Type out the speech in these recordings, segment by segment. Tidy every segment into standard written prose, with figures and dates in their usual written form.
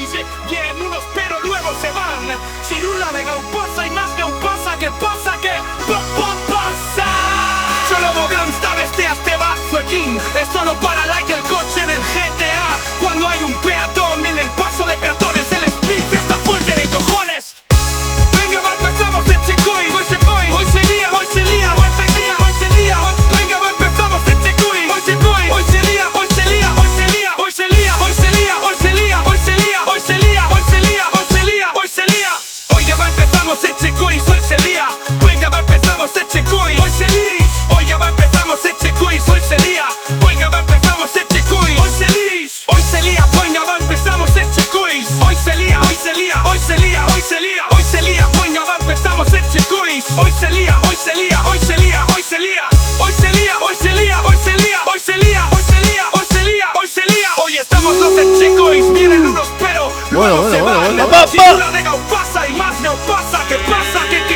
Vienen unos pero luego se van. Cirula de Gauposa y más de un pasa. ¿Qué pasa? ¿Qué pasa? Solo Bogransta bestias te va fucking. Es solo para like el coche del GTA. Cuando hay un peatón en el paso de peatones, el split está fuerte de cojones. Venga, va, empezamos el Checoy. Hoy se lía, hoy se lía, hoy se lía, hoy se lía, hoy se lía. Venga, va, empezamos el Checoy. Hoy se lía, hoy se lía, hoy se lía, hoy se lía, hoy se lía, hoy se lía, hoy se lía, hoy se lía, hoy se lía, hoy se lía, hoy se lía, hoy se lía. Hoy ya va, empezamos el Checoy, hoy se lía. Venga, va, empezamos el Checoy. Hoy se lía. Hoy ya va, empezamos el Checoy, hoy se lía. Venga, va, empezamos el Checoy. Hoy se lía. Hoy se lía, venga, va, empezamos el Checoy. Hoy se lía, hoy se lía, hoy se lía, hoy se lía, hoy se lía. Venga, va, empezamos el Checoy. Hoy se lía, hoy se lía, hoy se lía, hoy se lía. Hoy se lía, hoy se lía, hoy se lía, hoy se lía, hoy se lía, hoy se lía, hoy se lía. Hoy estamos los Checoys, vienen unos pero luego se van. La de Gaupasa y más no pasa. ¿Qué pasa? ¿Qué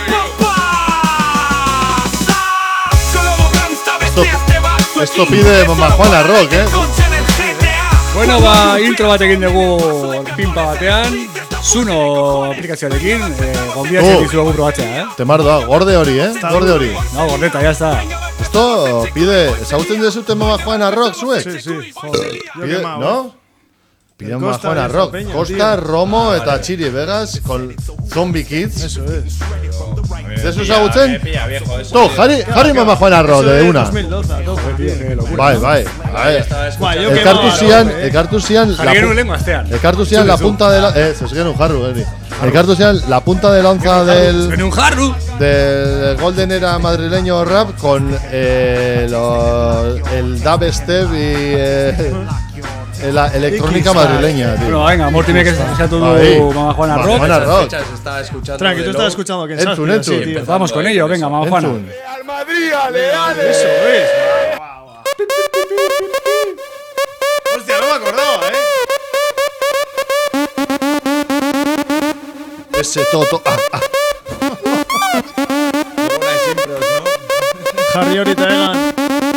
pasa? Solo Bogransta bestias te va. Esto pide Mamá Juana Rock, Bueno, ba, intro batekin dugu pinpa batean. Zuno aplikazioarekin, gonbidatzen dizuegu probatzea, Temar da, gorde hori, gorde hori. No, gordeta, ya está. Esto pide, ¿ezagutzen dezute Mamá Juana Rock, zuek? Sí, joder. Pide, ¿no? Pide Mamá Juana Rock. Peña, Costa, tío. Romo eta Chiri Vegas con Zombie Kids. Eso es. ¿De eso ezagutzen? Pilla viejo eso. To, jarri Mamá Juana Rock de una. 2012, a tope, tío. Bai. Buah, yo Ekartu zian Jarri genuen lehen gaztean. la punta de la... se genuen jarru, Ekartu zian la punta de lanza Genuen un jarru. del Golden Era madrileño rap con el dubstep y la electrónica madrileña, tío. Bueno, venga, Mortimek eskatu Ahí. du Mamá Juana Mamá Rock. Juana Rock. Fechas estaba escuchando. Tranqui, tú de estabas Low. escuchando que Entzun. sí, tío. Vamos con ello, venga, Mamá Juana. Entzun. Al Madrid, ale. Eso es. Hostia, no me acordaba, Ese toto. Una siempre, ¿no? Harry ahorita egan.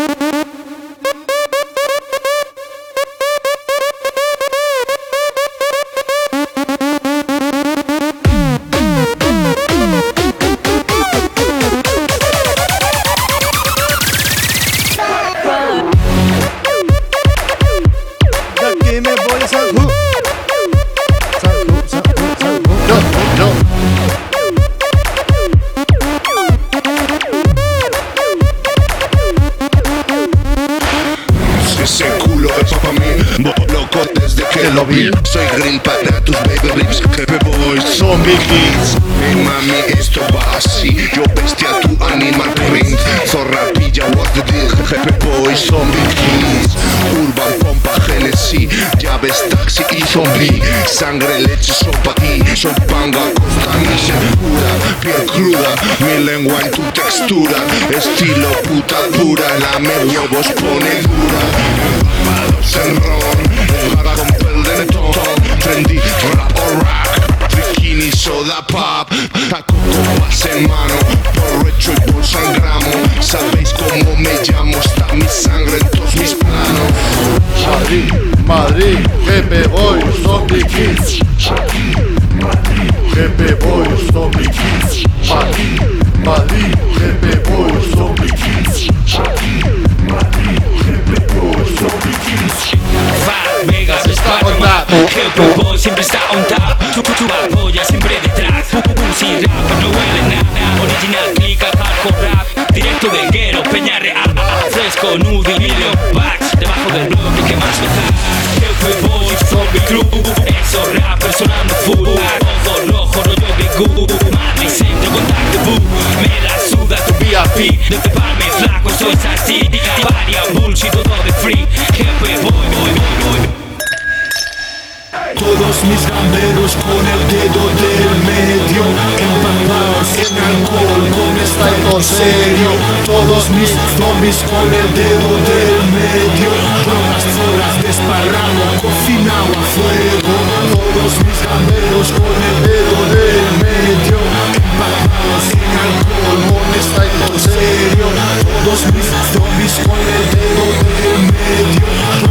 Ese culo es pa' mí, loco desde que lo vi. Soy green para tus baby lips, Jefe Boys, Zombie Kids. Hey mami, esto va así, yo bestia tu animal print. Zorra pilla, what the deal, Jefe Boys, Zombie Kids. Urban, pompa, Genesis, llaves, taxi y zombie. Sangre, leche, sopa y soy panga, costanilla pura, piel cruda, mi lengua en tu textura. Estilo puta dura, la media vos pone dura. Empapados en ron, vaga con pel de netón. Trendy, rap o rock, bikini, soda pop. Taco copas en mano, borracho y por sangramo. Sabéis cómo me llamo, está mi sangre en todos mis planos. Madrid, Jefe Boys, Zombie Kids. Jefe Boys, Zombie Kids. Madrid, Jefe Boys, Zombie Kids. Jefe Boys, Zombie Kids. Vegas está on top, Jefe Boy siempre está on top. Tu polla siempre detrás. Si rap no huele nada. Original click al hardcore rap. Directo del guero, Peña Real. Fresco, nude y million packs. Debajo del bloque que más me da. Jefe Boy, Zombie Crew. Eso rap sonando full. Ojo rojo, rollo Big Madrid centro, contacto boo. Me la suda tu VIP. De peparme flaco, soy así. Varia bullshit, todo de free. Jefe Boy. Todos mis gamberos con el dedo del medio, empapados en alcohol, con estado serio. Todos mis zombies con el dedo del medio, drogas, horas, desparramo, cocinado a fuego. Todos mis gamberos con el dedo del medio, empapados en alcohol, con estado serio. Todos mis zombies con el dedo del medio, drogas,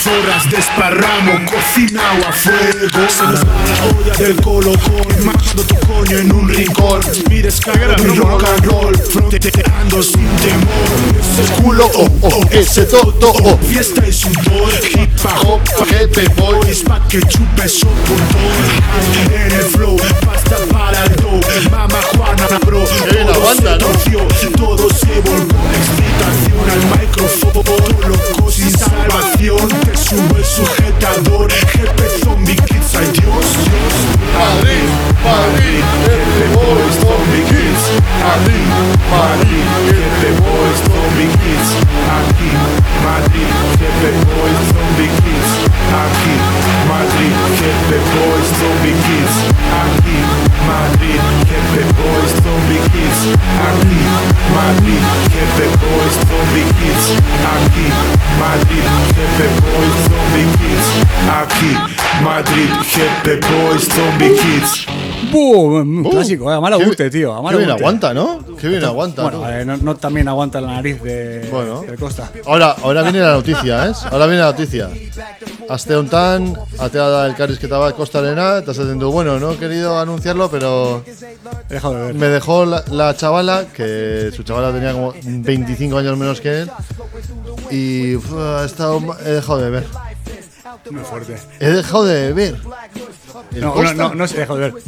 horas desparramo, cocinado a fuego. Se nos va la olla del colocón, matando tu coño en un rincón. Mi descarga, mi rock and roll, fronteando sin temor. Ese culo, ese toto, fiesta y sudor. Hip hop, Happy Boys, pa' que chupes un montón. En el flow, pasta para el dough. Mama Juana, bro, la todo banda, se ¿no? torció, todo se volvió excitación al micrófono. Loco sin salvación, te subo el sujetador. Jefe zombie kids, ay Dios, Dios. Madrid, Madrid, Happy Boys, Zombie Kids. Madrid, Madrid, Jefe Boys, Zombie Kids. Aquí, Madrid, Jefe Boys, Zombie Kids. Aquí, Madrid, Jefe Boys, Zombie Kids. Aquí, Madrid, Jefe Boys, Zombie Kids. Aquí, Madrid, Jefe Boys, Zombie Kids. Aquí, Madrid, Jefe Boys, Zombie Kids. Aquí, Madrid, Jefe Boys, Zombie Kids. ¡Bum! Clásico, a mala urte, tío. A mala Qué bien urte. aguanta, ¿no? Qué bien aguanta, Bueno, ¿no? no también aguanta la nariz de Costa. Ahora viene la noticia, ¿eh? Ahora viene la noticia. Aste honetan, atea da elkarrizketa bat Kostarena, eta esaten du, bueno, no he querido anunciarlo, pero He dejado de ver. me dejó la chavala, que su chavala tenía como 25 años menos que él, y he dejado de ver. Muy fuerte. He dejado de ver. ¿El Costa? No se dejó de ver.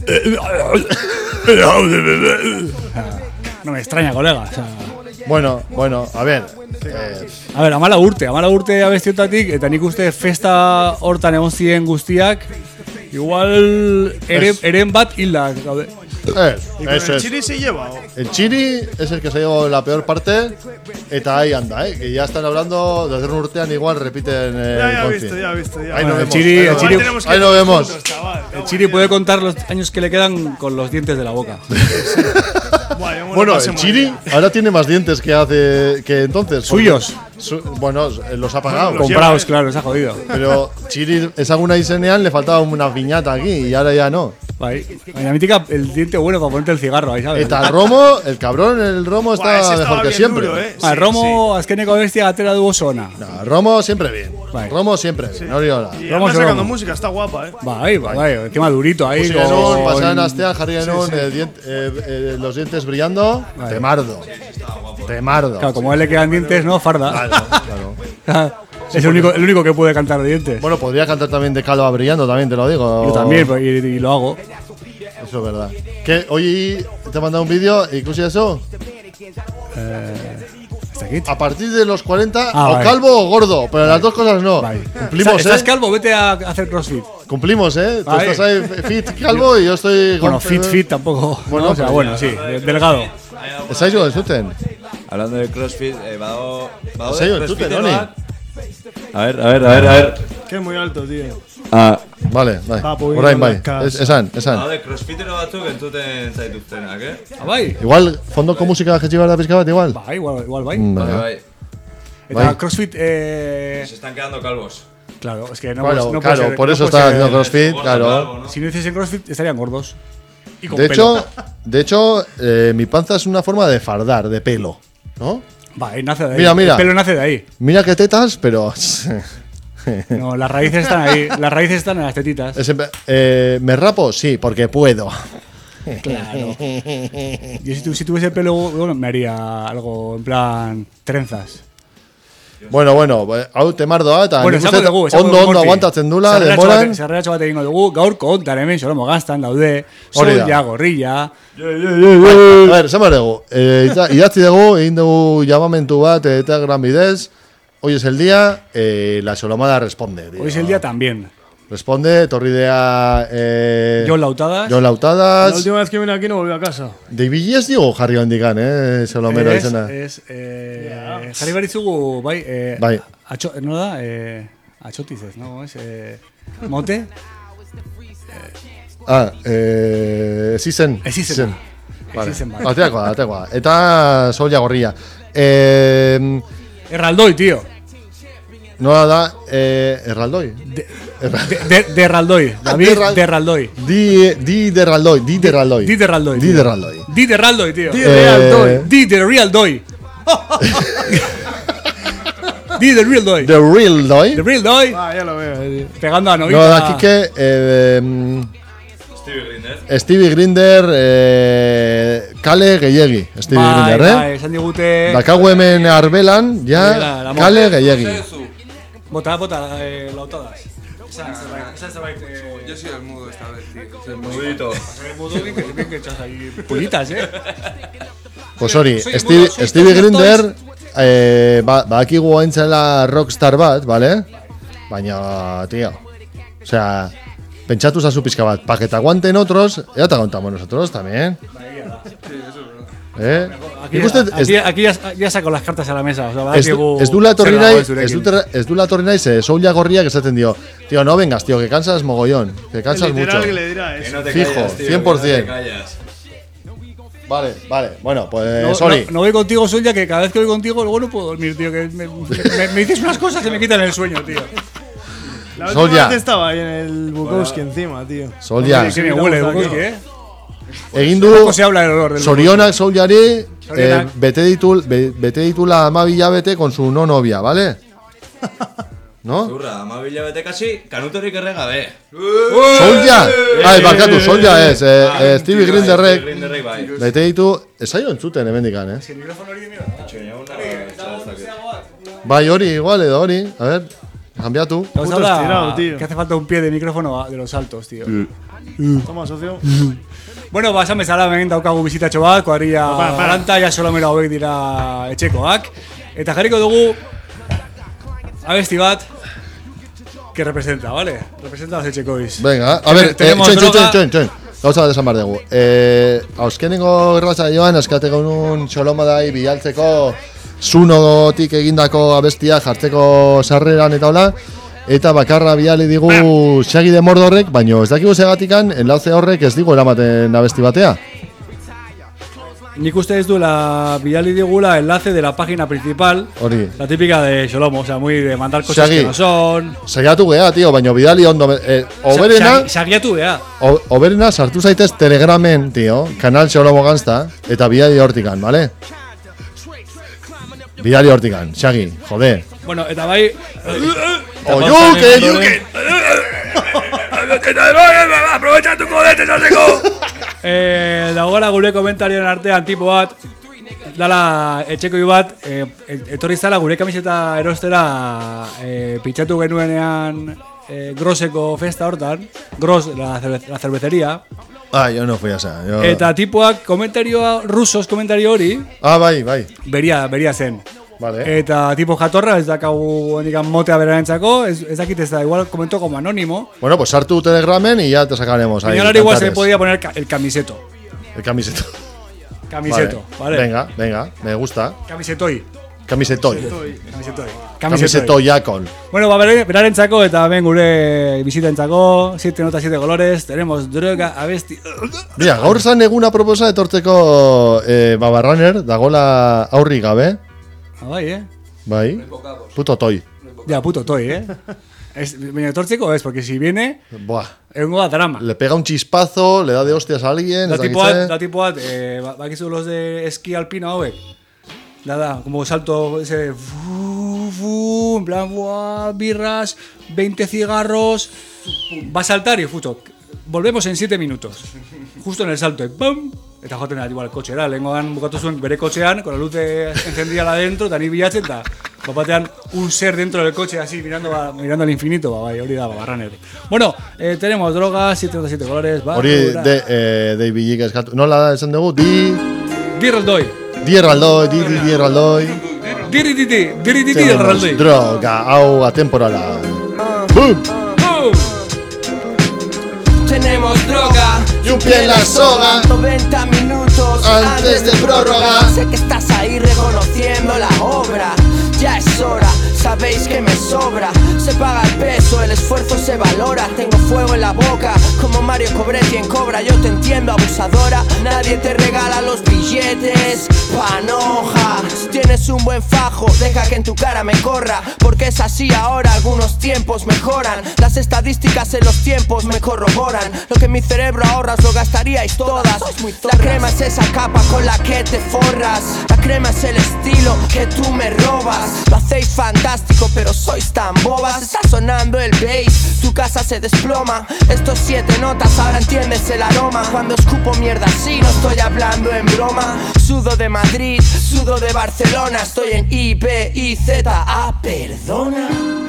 No me extraña, colega. O sea, Bueno, a ver. a ver, amala urte abestiotatik, eta nik uste festa hortan egon ziren guztiak, igual eren bat hilda gaude. Eso es. Chiri se lleva. El Chiri es el que se ha llevado la peor parte. Eta ahí anda, que ya están hablando de hacer un urtean, igual repiten Ya he Conci. visto. Ahí nos el vemos. Chiri- ahí el nos Chiri- vemos. Ahí lo vemos. El Chiri puede contar los años que le quedan con los dientes de la boca. Bueno, el Chiri ahora tiene más dientes que entonces. ¿Suyos? Bueno, los ha pagado. Comprados, claro, se ha jodido. Pero Chiri, esa alguna isenean le faltaba una viñata aquí y ahora ya no. Bai. Baina mítica, el diente bueno para ponerte el cigarro ahí, ¿sabes? Eta el romo, el cabrón, el romo Buah, ese está estaba mejor que bien siempre. duro, ¿eh? El Romo, azkeneko bestia atera du oso ona. No, Romo siempre bien. Vale. Romo siempre bien. No digo nada. Y Vamos, anda sacando vamos. música, está guapa, Bai, encima durito ahí. Pusieron, pasaron astean, jarri genuen los dientes brillando. Vale. Temardo. Claro, como a él le quedan dientes, ¿no? Farda. Claro. Es el único que puede cantar de dientes. Bueno, podría cantar también de calva brillando, también te lo digo. Yo también, pues, y lo hago. Eso es verdad. ¿Qué? Hoy te he mandado un vídeo, incluso eso. ¿Hasta aquí? A partir de los 40, o vale. calvo o gordo, pero las dos cosas no. Vale. Cumplimos, ¿Estás calvo? Vete a hacer crossfit. Cumplimos, Tú Vale. estás ahí fit, calvo, y yo estoy. Bueno, fit tampoco. Bueno, ¿no? O sea, pero bueno, sí, delgado. ¿Estáis con el zuten? Hablando de CrossFit, badago Zaio entzuten, honi? A ver. Que es muy alto, tío. Vale. Va, pues, Orain venga, bai. casa. Esan. Badaude CrossFitero batzuk entzuten zaituztenak, Ah, bai. Igual, fondoko musika jetxi behar da pizka bat, igual? Bai, igual bai. Vale. Bai. Eta Bai. crossfit, Se están quedando calvos. claro, es que no Claro, puede claro, ser- por no eso puede está ser- haciendo crossfit, Gordo, claro. calvo, ¿no? Si no hiciesen crossfit estarían gordos. Y con De pelo. hecho, mi panza es una forma de fardar, de pelo, ¿no? Bai, nace de ahí. Mira. El pelo nace de ahí. Mira qué tetas, pero. No, las raíces están ahí. Las raíces están en las tetitas. ¿Me rapo? Sí, porque puedo. Claro. Yo si tuviese pelo, bueno, me haría algo en plan trenzas. Bueno, hau temardoa eta Bueno, nik esango uste dugu, ondo aguantatzen dula, denboran. Sarreratxo bat egingo dugu, gaurko hontan hemen solomo gaztan daude, Hori da. soia, gorrilla. A ver, esan behar dugu. Idatzi dugu, egin dugu llamamentu bat Telegram bidez. Hoy es el día, la Solomada responde. Tío. Hoy es el día también. Responde, torridea... Jon Lautadas. Jon La Lautadas. última vez que vine aquí no volví a casa. De Ibilez digo jarri handikan, Solomero izena. Jarri baritzugu, bai, Bai. no da, atxotizez, no? Mote? Zizen. Ezizen. Vale. Ezizen, bai. Ateakoa. Eta soia gorria. Erraldoi, tío. Nola da, Erraldoi. De Erraldoi. David de Erraldoi. Di Derraldoi. Di de Erraldoi. Di Derraldoi. Di de Erraldoi, tío. Di de Real Doy. Di de Real Doi. Di The Real Doi. The Real Doi. The Real Doi. Ah, ya lo veo, tío. Pegando a No, Novita. da Kike, Stevie Grinder, kale gehiegi. Stevie Grinder, Bai, esan digute... Dakagu hemen arbelan, ja, La kale gehiegi. Bota, lautadas. Esan zerbait... Yo soy el mudo esta vez, tío. Soy el Mudito. El mudo bien que echas ahí pullitas, Pues hori, Soy el mudo, soy Stevie todos Grinder, badakigu haintzela rockstar bat, ¿vale? Baina, tío, o sea, pentsatu zazu pizka bat, pa que te aguanten otros, ya te aguantamos nosotros también. Aquí ya saco las cartas a la mesa. O sea, Ez dula etorri nahi, ze Soulja gorriak esaten dio, tío, no vengas, tío, que cansas mogollón, que cansas Literal mucho. que le dirá eso. No te Fijo, callas, tío, 100%. que no te callas. Vale, bueno, pues sorry. No voy contigo, Soulja, que cada vez que voy contigo luego no puedo dormir, tío. Que me dices unas cosas que me quitan el sueño, tío. La última Soulja. vez estaba ahí en el Bukowski encima, tío. Soulja. Que me huele, Bukowski, Egin Poco du se habla del olor del Zorionak Souljari Zorionak. bete ditula 12 hilabete con su no novia, ¿vale? ¿No? Zurra, ama bilabete kasi, kanutorik erregabe. Soulja! Barkatu, Soulja ez, Stevie Grinderrek Grinderrek bai. bete ditu, ez aio entzuten hemendikan, Bai, hori, igual edo hori, a ver, cambiatu. Puto estirado, tío. Que hace falta un pie de micrófono de los altos, tío. Toma, socio. Bueno, basan bezala hemen daukagu bizitatxo bat, kuadrilla garanta, ja solomero hauek dira etxekoak. Eta jarriko dugu abesti bat que representa, ¿vale? Representa a los etxekois. Venga, a ver, txoin. Gauza bat esan behar dugu. Auskenengo gerratza joan, eskateko nun xolomadai bilaltzeko zunotik egindako abestia jartzeko sarreran eta hola. Eta bakarra biali digu Shaggy de Mordorrek, baino ez dakigu segatikan enlace horrek ez digu eramaten abesti batea. Nik uste ez duela bidali digula enlace de la página principal. Hori. La típica de Xolomo, o sea, muy de mandar cosas Shaggy. que no son. Saiatu gea, tío, baino bidali ondo. Oberena, Shagyatu bea. oberena sartu zaitez Telegramen, tío, kanal Xolomo Gangsta, eta bidali hortikan, ¿vale? Bidali hortikan, Shaggy, jode. Bueno, eta bai... Oyuke! Aprovecha tu codete, saseko! Dagoela gure komentarioen artean tipo bat, dala etxekoi bat, etorri zala gure kamiseta erostera pitxatu genuenean Groseko festa hortan, Gros, la cervecería. Ah, yo no fui a esa. Eta tipoak komentarioa, rusos komentario hori, bai. beria zen. Vale. Eta tipo jatorra, ez dakagu hendikan motea berarentzako, ez dakit ez da, igual comentó como anónimo. Bueno, pues sartu Telegramen y ya te sacaremos ahí. Señor igual se podía poner el camiseto. El camiseto. Camiseto, vale. Venga, me gusta. Camisetoi. Camisetoiakon. Bueno, berarentzako eta hemen gure bizitentzako 7 notas 7 colores, tenemos droga abesti. Mira, gaur zan eguna proposa etortzeko Babarraner, dagola aurri gabe. Bai, Bai. Puto toi. Ya, puto toi, Baina etortzeko es, porque si viene, Buah. egongo da drama. Le pega un chispazo, le da de hostias a alguien. Da tipo bat, bakizu los de esquí alpino hauek. Da, como salto ese en plan, buah, birras, 20 cigarros, va a saltar y futo. Volvemos en 7 minutos. Justo en el salto, ¡pum! Eta joaten da, igual, kotxera, lehengoan bukatu zuen bere kotxean, con la luz encendida adentro, eta ni bilatzen, eta bapatean un ser dentro del coche, así, mirando al infinito, bai, hori da, Babarraner. Bueno, tenemos drogas, 7 colores, va. Hori, de billik eskatu. Nola da esan dugu? Dirraldoi. Dirraldoi. Dirraldoi. Droga, hau atemporala. ¡Bum! Tenemos droga y un pie en la soga. 90 minutos antes de prórroga. Sé que estás ahí reconociendo la obra. Ya es hora, sabéis que me sobra. Se paga el peso, el esfuerzo se valora. Tengo fuego en la boca, como Mario Cobretti en Cobra. Yo te entiendo, abusadora. Nadie te regala los billetes, panoja. Si tienes un buen fajo, deja que en tu cara me corra. Porque es así ahora, algunos tiempos mejoran. Las estadísticas en los tiempos me corroboran. Lo que mi cerebro ahorras lo gastaríais todas. La crema es esa capa con la que te forras. La crema es el estilo que tú me robas. Lo hacéis fantástico. fantástico, pero sois tan bobas. Está sonando el bass, tu casa se desploma. Estos 7 notas, ahora entiendes el aroma. Cuando escupo mierda así, no estoy hablando en broma. Sudo de Madrid, sudo de Barcelona. Estoy en IBIZA, perdona.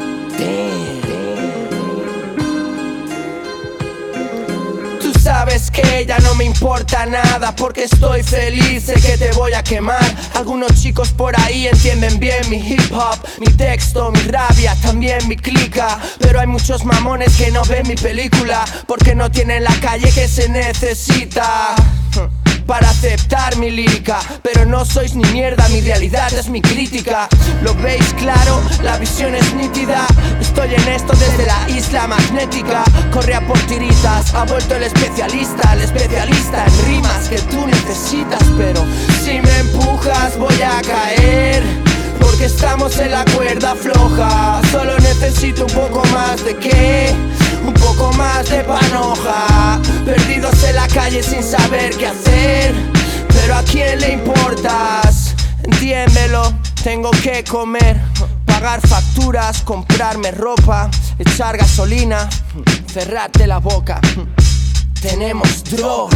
Tú sabes que ya no me importa nada, porque estoy feliz, sé que te voy a quemar. Algunos chicos por ahí entienden bien mi hip hop, mi texto, mi rabia, también mi clica. Pero hay muchos mamones que no ven mi película, porque no tienen la calle que se necesita para aceptar mi lírica. Pero no sois ni mierda, mi realidad es mi crítica. Lo veis claro, la visión es nítida. Estoy en esto desde la isla magnética. Corre a por tiritas, ha vuelto el especialista en rimas que tú necesitas. Pero si me empujas voy a caer, porque estamos en la cuerda floja. Solo necesito un poco más de qué, un poco más de panoja. Perdidos en la calle sin saber qué hacer, pero ¿a quién le importas? Entiéndelo, tengo que comer, pagar facturas, comprarme ropa, echar gasolina, cerrarte la boca. Tenemos droga.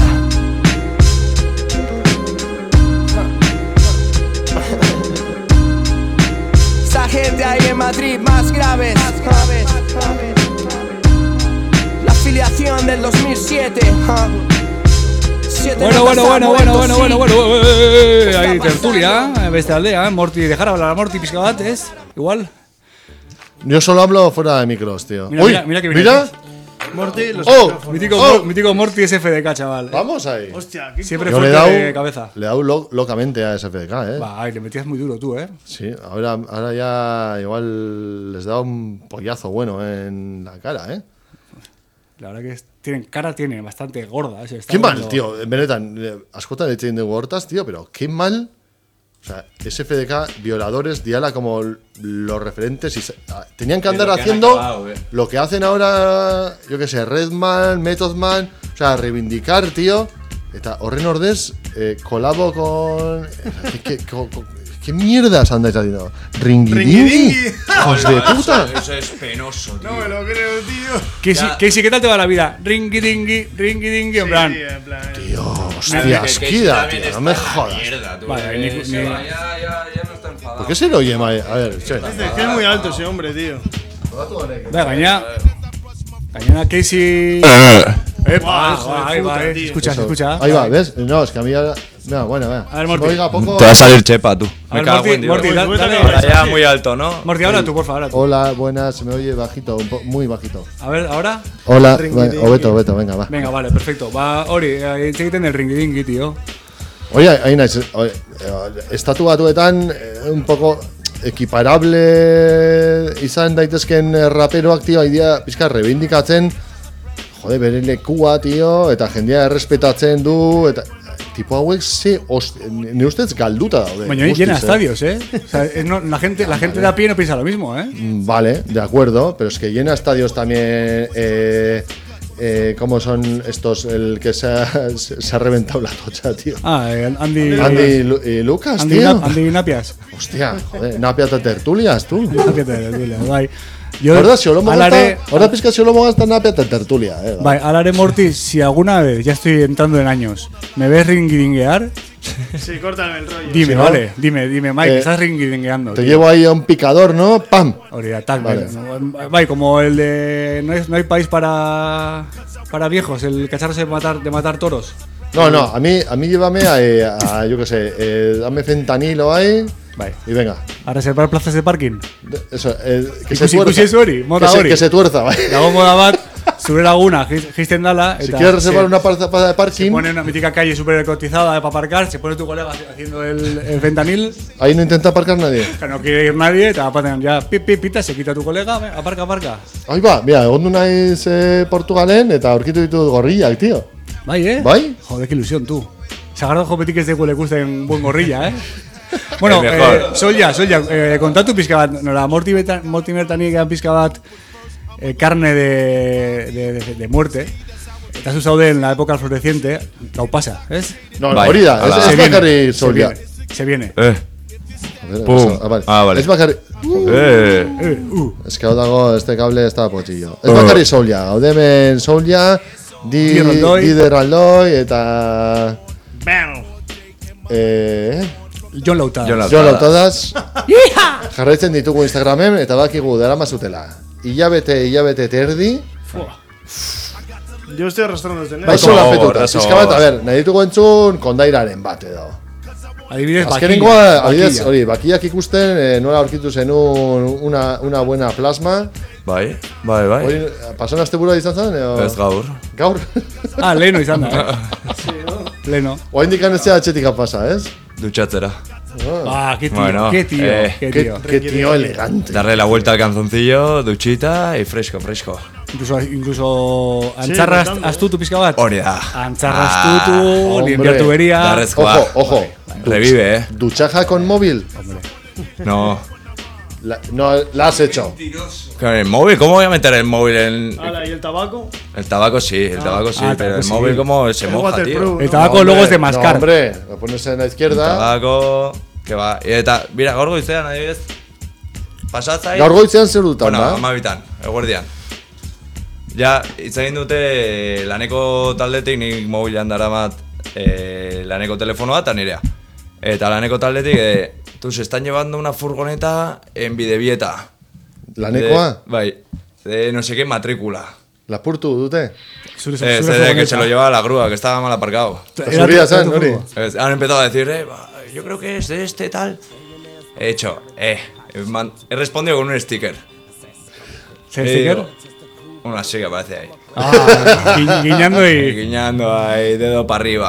Esa gente ahí en Madrid más graves. La afiliación del 2007. Bueno. Ahí tertulia, Bestia Aldea, Morty, dejar hablar a Morty Piscabates. Igual. Yo solo hablo fuera de micros, tío. Mira que viene. Mira. Morty, los Mítico Morty SFDK, chaval. Vamos ahí. Hostia, qué Siempre Yo fuerte de cabeza. Le he dado locamente a SFDK, Va, le metías muy duro tú, Sí, ahora ya igual les da un pollazo bueno en la cara, La verdad que tienen bastante gorda. Qué mal, tío. Benetan, askotan egiten dugu hortaz, tío, pero qué mal. O sea, SFDK, violadores, Diala como los referentes. Tenían que andar haciendo lo que hacen ahora, yo qué sé, Redman, Method Man. O sea, reivindicar, tío. Eta horren ordez, colabo con... ¿Qué mierdas andáis haciendo? ¿Ringidingui? ¡Hijos de puta! Eso es penoso, tío. No me lo creo, tío. Casey, ¿qué tal te va la vida? Ringidingui, en plan. Tío, hostia, asquida, tío, no me jodas. Vale, Ya no está enfadado. ¿Por qué se lo oye, mae? A ver, che. Es que es muy alto ese hombre, tío. Venga, Gañana Casey. Ahí va, escucha. Ahí va, ¿ves? No, es que a mí ahora... Venga, bueno, venga. A ver, Morty. Oiga, poco... Te va a salir chepa, tú. A ver, Morty, dale. Ahora ya muy alto, ¿no? Morty, habla tú, por favor. Hola, buenas, se me oye bajito, muy bajito. A ver, ¿ahora? Hola, Obeto, venga, va. Venga, vale, perfecto. Va, Ori, egiten el ringidingui, tío. Oye, ahí naiz, estatu batuetan un poco equiparable izan daitezken raperoak, tío, idea pizka reivindikatzen, jode, bere lekua, tío, eta jendea errespetatzen du, eta tipo hauek ni ustez galduta daude. Baina llena estadios, O sea, la gente de a pie no piensa lo mismo, Vale, de acuerdo, pero es que llena estadios también. ¿Cómo son estos? El que se ha reventado la tocha, tío. Andy y Lucas, tío. Andy Napias. Hostia, joder, Napias de tertulias, tú. Napias de tertulias, bai. Ahora pizka si lo gasta Napias de tertulia, Bai, alare Morty, si alguna vez, ya estoy entrando en años, ¿me ves ringidinguear? Sí, córtame el rollo. Dime, vale, dime, Mike, estás ringidingueando. Te llevo ahí a un picador, ¿no? ¡Pam! Vale, como el de no hay país para viejos, el cacharse de matar toros. No, a mí llévame a yo qué sé, dame fentanilo ahí. Vale. Y venga. A reservar plazas de parking. Eso, que se tuerza. Que se tuerza, vale. Dago moda bat, zure laguna, jisten dala. Si quieres reservar una plaza de parking. Se pone una mítica calle súper cotizada para aparcar, se pone tu colega haciendo el fentanil. Ahí no intenta aparcar nadie. Que no quiere ir nadie, te va a poner ya pita, se quita tu colega, aparca. Ahí va, mira, egondu naiz Portugalen eta aurkitu ditut gorrillak, tío. Bai, Bai? Joder, qué ilusión, tú. Sagardo jopetik ez le gusta en buen gorrilla, Bueno, Solja, kontatu pizka bat, nola, Morty Mertani egan pizka bat carne de muerte. Eta zu zaude en la época floreciente, gau pasa, ¿es? No, hori da, ez bakarri Solja. Se viene. Vale. Ez bakarri, Ez que hau dago, este kable ez da potxillo. Ez bakarri Soulia, hau demen Soulia, Dider Aldoi, eta... Jon Lautadas. Jon Lautadas. Jarraitzen ditugu Instagramen, eta bakigu dara mazutela. Hilabete terdi. Yo estoy arrastrando desde enero. Bai sola fetuta. Pizka bat, a ver, nahi ditugu entzun kondairaren bat edo. Adibidez, adibidez, hori, bakiak ikusten, nola aurkitu zenun una buena plasma. Bai. Hori, pasan azte burua izan zen? Ez gaur. Gaur? Leno izan da. Leno. Oa indikan ez zea atxetika pasa, ez? Duchatzera. Qué tío, Bueno, qué tío. Qué tío elegante. Darle la vuelta al calzoncillo, duchita y fresco. Incluso antzarra astutu pizka bat. Hori da. Antzarra astutu, limpiar tubería. Ojo. Revive, ¿Duchaja con móvil? No. No, la has hecho. ¿Con el móvil? ¿Cómo voy a meter el móvil en...? ¿Y el tabaco? El tabaco sí, pero el móvil como se moja, tío. El tabaco luego es de mascar. No, hombre, lo pones en la izquierda. El tabaco... Que va. Mira, gaur goizean, adibidez. Pasatzai. Gaur goizean zer dutan, bueno, da? Amabitan, eguerdian. Ja, hitz egin dute laneko taldetik, nik mobilean daramat laneko telefonoa eta nirea. Eta laneko taldetik, se están llevando una furgoneta en Bidebieta. ¿Lanekoa? Bai, de no sé qué matrícula. ¿La purtu dute? Que se lo llevaba a la grúa, que estaba mal aparcado. Han empezado a decir, yo creo que es de este tal. He hecho, he respondido con un sticker. ¿Sticker? Una sí que aparece ahí. Guiñando ahí, dedo para arriba.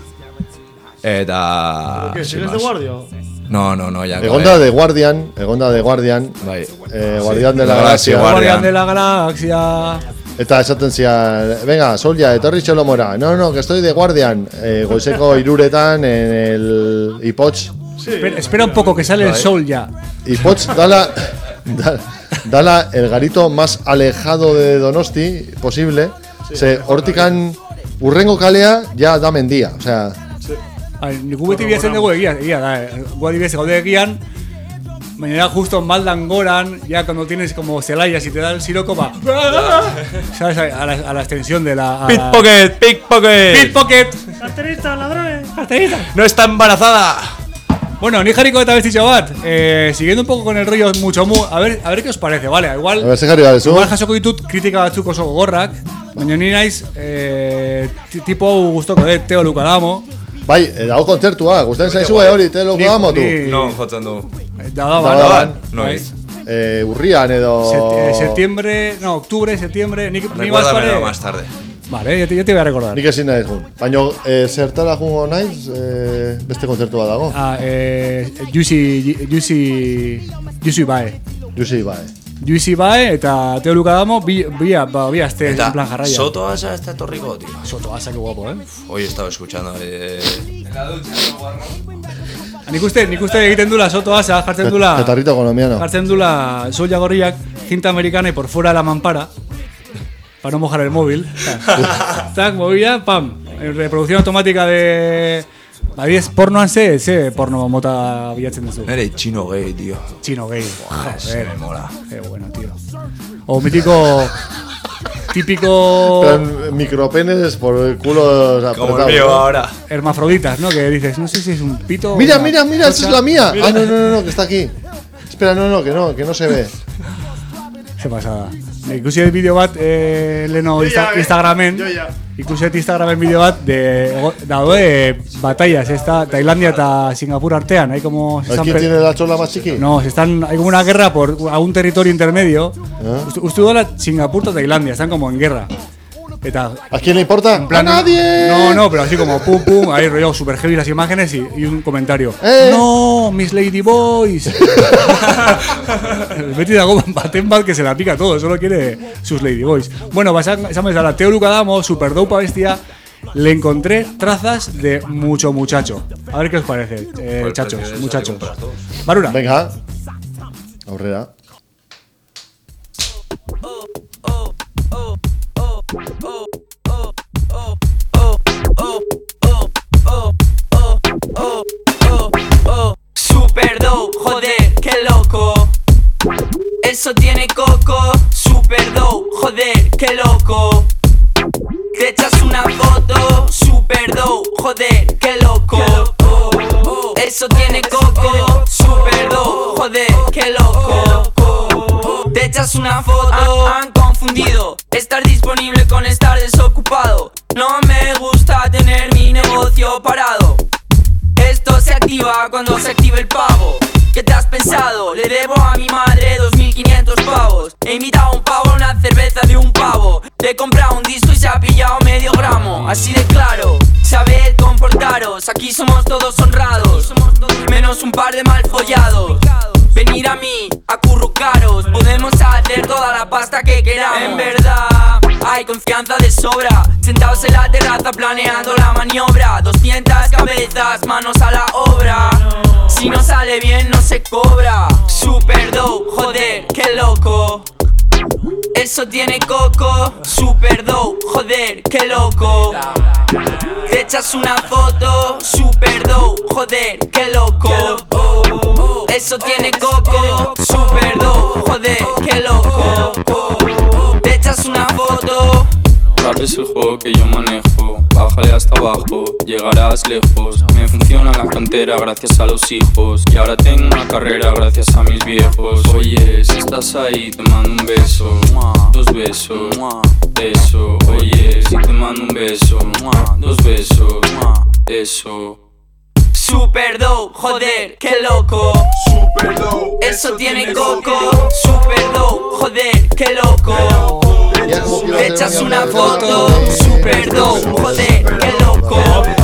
¿Por qué? ¿Sigues de guardia? No, ya. Egonda de Guardian. Bai. Guardián de la Galaxia. Guardián de la Galaxia. Eta esaten zian, venga, Soulia, etorri Txolomora. No, que estoy de Guardian. Goizeko 3:00 en el Ipoch. Sí. Espera un poco, que sale el sol ya. Ipoch, dala el garito más alejado de Donosti posible. Se hortikan urrengo kalea ya da mendia, o sea... Gu beti biatzen dugu egia da, gu adibidez gaude egian, baina justo maldan goran, ya cuando tienes como celayas y te da el siroco, va, ¿sabes? A la extensión de la... Pickpocket. Carterista, ladrones. Carterista. No está embarazada. Bueno, ni jarriko eta bestitxo bat, siguiendo un poco con el rollo a ver qué os parece, vale, igual jasoko ditut kritika batzuk oso gogorrak, baina ni naiz tipo gustoko Teo Lukadamo. Bai, dago kontzertua, gustatzen zaizue hori Teo Lukadamo tu? No, jotzen du. Dagoan. Noiz. Urrian edo... Octubre, septiembre, ni recuérdamelo más tarde. Vale, ya te voy a recordar. Nik ezin naiz gun. Baina, zertara jungo naiz, beste kontzertu bat dago. Juicy Bae eta Teo Lukadamo bi aste en plan jarraia. Soto Asa está torrico, tío. Soto Asa, qué guapo, Hoy he estado escuchando en la ducha, no guarro. Nik uste egiten dula Soto Asa, jartzen dula... Catarrito colombiano. Jartzen dula Soulia gorriak, cinta americana y por fuera la mampara. Para no mojar el móvil. Tac, movida, pam. Reproducción automática de... Adibidez, pornoan ze porno mota bilatzen duzu. Nere chino gay, tío. Chino gay. Joder, me mola. Qué bueno, tío. O mítico... Típico... Micropenes por el culo apretados. Como el mío ahora. Hermafroditas, ¿no? Que dices, no sé si es un pito... Mira, esa es la mía. Mira. No, que está aquí. Espera, que no se ve. Se pasada. Ikusi el bideo bat leno Instagramen. Ikusi Instagramen bideo bat de batallas, Tailandia eta Singapur artean, hay como ¿Quién tiene la chola más chiqui? No, hay como una guerra por un territorio intermedio. Usted la Singapur eta Tailandia, están como en guerra. ¿A quién le importa? En plan, ¡a nadie! No, pero así como pum, ahí rollo super heavy las imágenes y un comentario. No, Miss Lady Boys. Beti dago baten bat que se la pica todo, solo quiere sus Lady Boys. Bueno, esa la Teo Lukadamo, super dopa bestia. Le encontré trazas de mucho muchacho. A ver qué os parece, muchachos. Barura. Venga. Aurrera. Super dope, joder, qué loco. Eso tiene coco, super dope, joder, qué loco. Te echas una foto, super dope, joder, qué loco. Eso tiene coco, super dope, joder, qué loco. Te echas una foto, han confundido estar disponible con estar desocupado. No me gusta tener mi negocio parado. Esto se activa cuando se active el pavo. ¿Qué te has pensado? Le debo a mi madre 2500 pavos. He invitado a un pavo a una cerveza de un pavo. Le he comprado un disco y se ha pillado medio gramo. Así de claro, sabed comportaros. Aquí somos todos honrados, menos un par de mal follados. Venir a mí, acurrucaros. Podemos hacer toda la pasta que queramos. En verdad, hay confianza de sobra. Sentados en la terraza planeando la maniobra. 200 cabezas, manos a la obra. Si no sale bien no se cobra. Super dope, joder, qué loco. Eso tiene coco, super dope, joder, qué loco. Te echas una foto, super dope, joder, qué loco. Eso tiene coco, super dope, joder, qué loco. Te echas una foto. Rap es el juego que yo manejo. Bájale hasta abajo, llegarás lejos. Me funciona la cantera gracias a los hijos. Y ahora tengo una carrera gracias a mis viejos. Oye, si estás ahí te mando un beso, 2 besos, eso. Oye, si te mando un beso, 2 besos, eso. Super dope, joder, qué loco. Super dope. Eso tiene coco, super dope, joder, qué loco. Te echas una foto, super dope, joder, qué loco.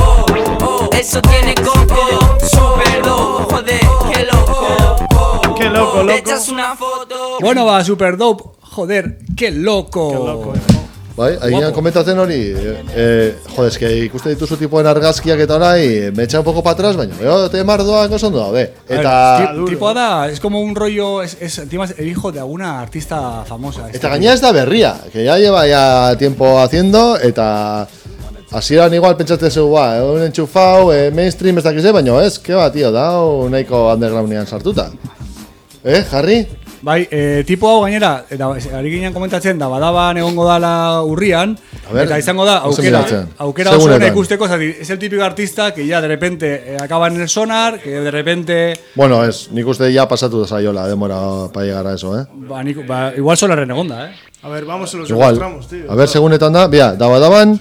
Eso tiene coco, super dope, joder, qué loco. Qué loco, Te echas una foto. Bueno, ba, super dope, joder, qué loco. Qué loco, Bai, agian komentatzen hori, jode, eske ikuste dituzu tipuen argazkiak eta orai, me echa un poco para atrás, baina, temardoak oso ondo daude. Eta... Tipo da, es como un rollo, es encima el hijo de alguna artista famosa. Eta gaina ez da berria, que ya lleva ya tiempo haciendo, eta... Hasieran igual pentsatzen zeu, un enchufau, mainstream ez dakize, baina ez, que ba, tío, da, nahiko undergroundean sartuta. Jarri? Bai, tipo hau gainera, eta ari ginen komentatzen da, badaban egongo dala urrian, eta izango da, aukera oso dena ikusteko, es el típico artista que ya de repente acaba en el sonar, que de repente... Bueno, nik uste ya pasatu da saiola, demora para llegar a eso, igual sonarren egonda, A ver, vamos, se los igual, encontramos, tío. a ver, segunetan da, bia, daban,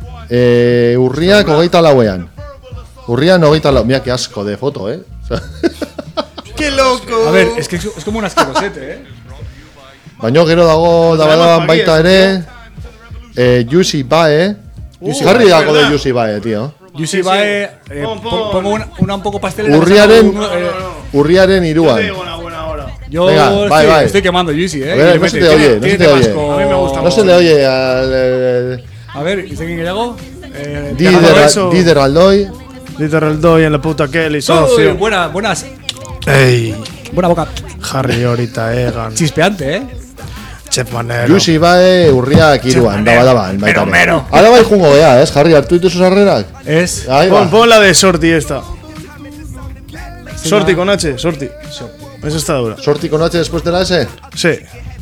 urriak 24ean. Urrian 24, mira, que asco de foto, ¡Qué loco! A ver, es que es como un asquerosete, Baina gero dago daban baita ere Yusi Bae. Jarri dago de Yusi Bae, tío. Yusi Bae, pongo una un poco pastelera. Urriaren 3. Yo venga, estoy quemando Yusi, A ver, no se te oye, no se te oye. A mí me gusta No se le oye al... A ver, ¿y sé quién que hago? Dider Aldoy. Dider Aldoy en la puta Kelly, socio. Buenas. Ey, Buena boca. Harry ahorita, Egan. Chispeante, Chef Manero. Yusi Bae urriak 3, daban. Mero. Ahora bai jungo bea, Jarri, hartu dituzu sarrerak? Es... Pon la de Sorti esta. Sorti con H, Sorti. Esa está dura. ¿Sorti con H después de la S? Sí.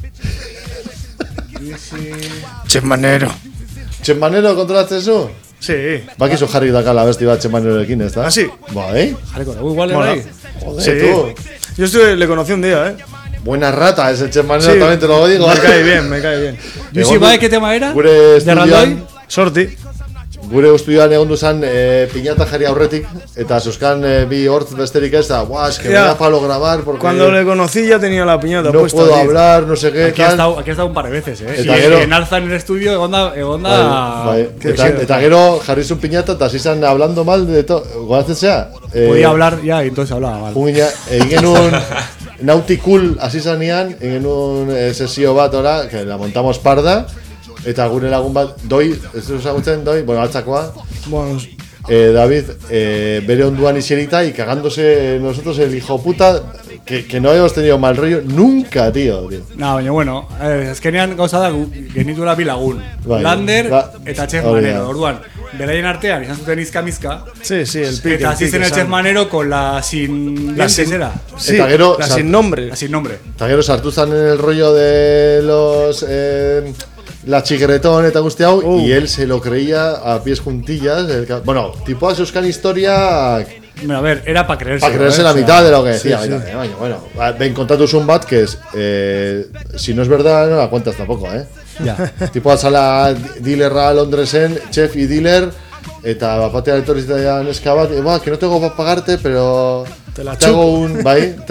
Chef Manero. Chef Manero kontrolatzen zu? Sí. Bakizu Jarri dakala besti bat Chef Manerorekin, ez da? ¿Ah, sí? Bai. Igual era ahí. Joder, Sí. tú. Yo le conocí un día, Buena rata ese Chef Manero, Sí. también te lo digo. Me cae bien. Yusi Bae, ¿qué tema era? Gure ¿De estudioan, Randoy? Sorti. gure estudioan egon duzan piñata jarri aurretik, eta zuzkan bi hortz besterik ez da, buah, es que me da palo grabar, porque... Cuando le conocí ya tenía la piñata no puesta. No puedo allí. hablar, no sé qué, aquí ha estado un par de veces, Eta y gero, en alza en el estudio, egonda... Eta gero jarri zuen piñata, eta zizan hablando mal de todo, gozatzen zea? Podía hablar ya, y entonces hablaba mal. Egin genuen... Nauticul hasi zanean, egin genuen sesio bat ora, que la montamos parda, eta gure lagun bat, Doi, ez dut ezagutzen, Doi, bueno, altzakoa, bueno, David, bere onduan iserita y cagándose nosotros el hijo puta que no hemos tenido mal rollo nunca, tío. Na, baina, bueno, azkenean gauza da genituela bi lagun. Bai, Lander eta Chef hori da. Manero. Orduan, beraien artean izan zuten izka-mizka. Sí, el pique. Eta así zen el Chef Manero con la sin dientes, era. Sí, Eta gero, la sin nombre. La sin nombre. Eta gero sartu zan en el rollo de los... la chigretón eta guzti hau, y él se lo creía a pies juntillas. Bueno, tipo a Euskan Historia... Bueno, a ver, era para creerse. Para creerse la mitad de lo que decía. Bueno, ven kontatu un bat que es... si no es verdad, no la cuentas tampoco, Ya. Tipo azala dealerra Londresen, chef y dealer, eta bapatea etorri zitaidan neska bat, que no tengo para pagarte, pero... Te la te hago un...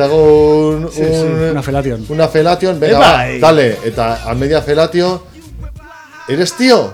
Una felation. Una felation, venga, va, dale. Eta a media felatio... ¿Eres tío?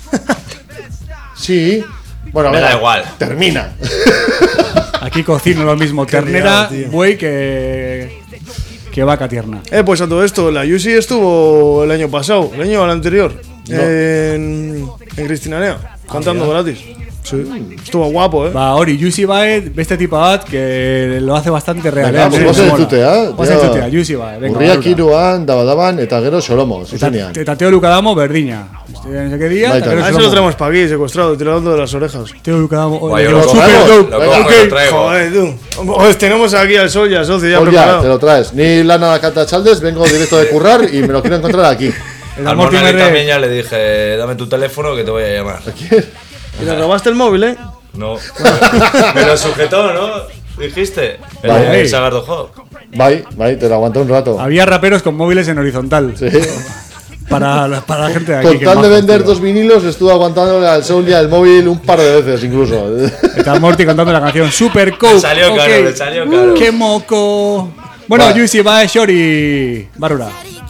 Sí. Bueno, me da igual. Termina. Aquí cocino lo mismo, ternera, buey que vaca tierna. Pues a todo esto, la Yusi estuvo el año pasado, el año anterior, en Cristinanea, cantando gratis. Sí, estuvo guapo, Va, hori, Yusi Bae, beste tipa bat, que lo hace bastante real. Venga, pues gozen entzutea. Gozen entzutea, Yusi Bae. Urriak iruan, daban, eta gero Solomo, zuzenean. Eta Teo Lucadamo, berdina. No sé qué día, eta A eso lo traemos para aquí, secuestrado, tirando de las orejas. Teo Lucadamo, Guay, yo lo cojo, lo traigo. Joder, tú. Pues tenemos aquí al Sol ya, socio, ya Pues ya, preparado. te lo traes. Ni lana canta chaldes, vengo directo de currar y me lo quiero encontrar aquí. Al Mornari también ya le dije, dame tu teléfono que te voy a llamar. ¿Y le robaste el móvil, No. Me lo sujetó, ¿no? Dijiste. Vale. El Sagardo Hawk. Vai, te lo aguanto un rato. Había raperos con móviles en horizontal. Sí. Para la gente de aquí. Con que tal de majos, vender tío. 2 vinilos, estuve aguantándole al Soul y al móvil un par de veces incluso. Está Morty cantando la canción Super Coke. Le salió caro, le salió caro. ¡Qué moco! Bueno, Va. Yusi Bae, Shori, Barura.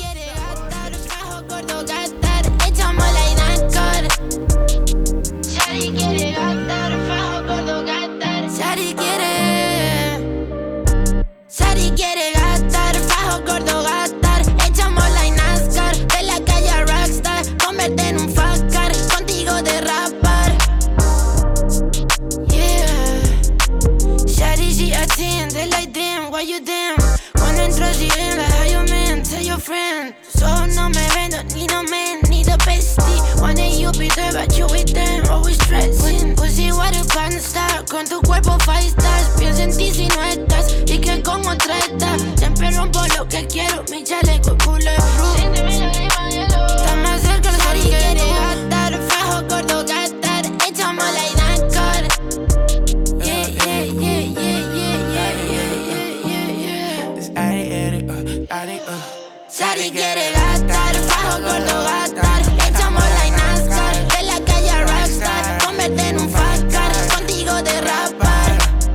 Shari quiere gastar, fajo gordo gastar. Echamos la NASCAR, de la calle a Rockstar. Converte en un fucker, contigo de rapar. Yeah. Shari, she a 10, they like them, why you them? Cuando entro she in like how you man, tell your friend. So no me vendo, ni no man, ni the bestie. One day you'll be there, but you with them, always stressing. Pussy, what a star, con tu cuerpo 5 stars. Pienso en ti si no estás, y que con otra estás. Siempre rompo lo que quiero, mi chaleco culo es está más cerca, Shari quiere gastar, fajo gordo gastar. Echamos la NASCAR. Yeah, yeah, yeah, yeah, yeah, yeah, yeah, yeah, yeah. Shari quiere gastar, fajo gordo gastar. Echamos la NASCAR, de la calle a Rockstar. Converte en un fucker, contigo de rapar.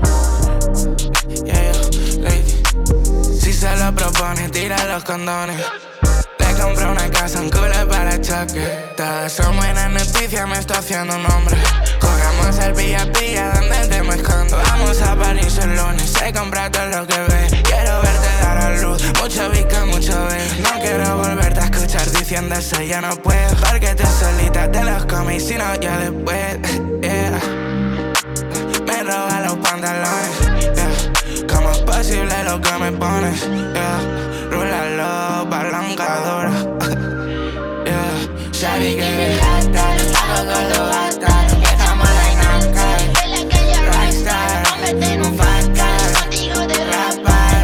Si se lo propone, tira los condones. Le compré una casa, un culo para choque. Todas son buenas noticias, me está haciendo un nombre. Cogemos el VIP, ¿a donde te me escondo? Vamos a París el lunes, se compra todo lo que ves. Quiero verte dar a luz, mucho bica, mucho ves. No quiero volverte a escuchar diciendo eso, ya no puedo. Porque tú solita te los comes y si no, ya después. Yeah. Me roba los pantalones, yeah. ¿Cómo es posible lo que me pones? Yeah. Rúlalo, palancadora. Yeah. Shari quiere gastar, pago gordo gastar. Dejamos la NASCAR, de la calle Rockstar. Converte en un fucker, contigo de rapar.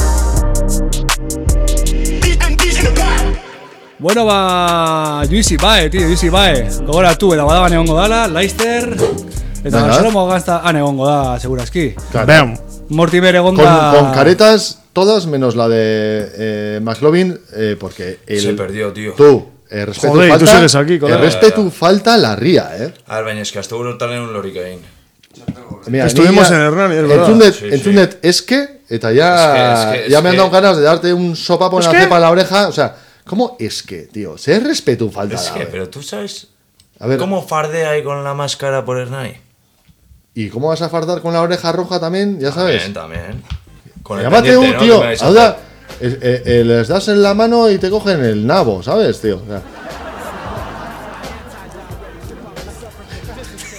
Bueno, va Yusi Bae, tío, Yusi Bae. Gogora tú, eta badaban egongo dala, Leicester. Eta Venga. Solomo gazta han egongo da, seguraski. Claro. Mortimer egonda... Con caretas todas menos la de McLovin, porque el... Se perdió, tío. Tú, respeto Joder, y falta, tú sigues aquí, colega. respeto falta la ría, A ver, baina, eske asteburu honetan un lorikain. Mira, Estuvimos en Hernani, es verdad. Entzunet eske, eta ya, Es que- ya me han dado ganas de darte un sopapo en la cepa en la oreja, o sea, ¿cómo es que, tío? Se respeto falta Es la que, ría. pero tú sabes A ver, cómo fardea ahí con la máscara por Hernani. ¿y cómo vas a fardar con la oreja roja también? Ya sabes. También. Con el Llámate pendiente, un ¿no? tío, Que me vais a ahora les das en la mano y te cogen el nabo, ¿sabes, tío? O sea,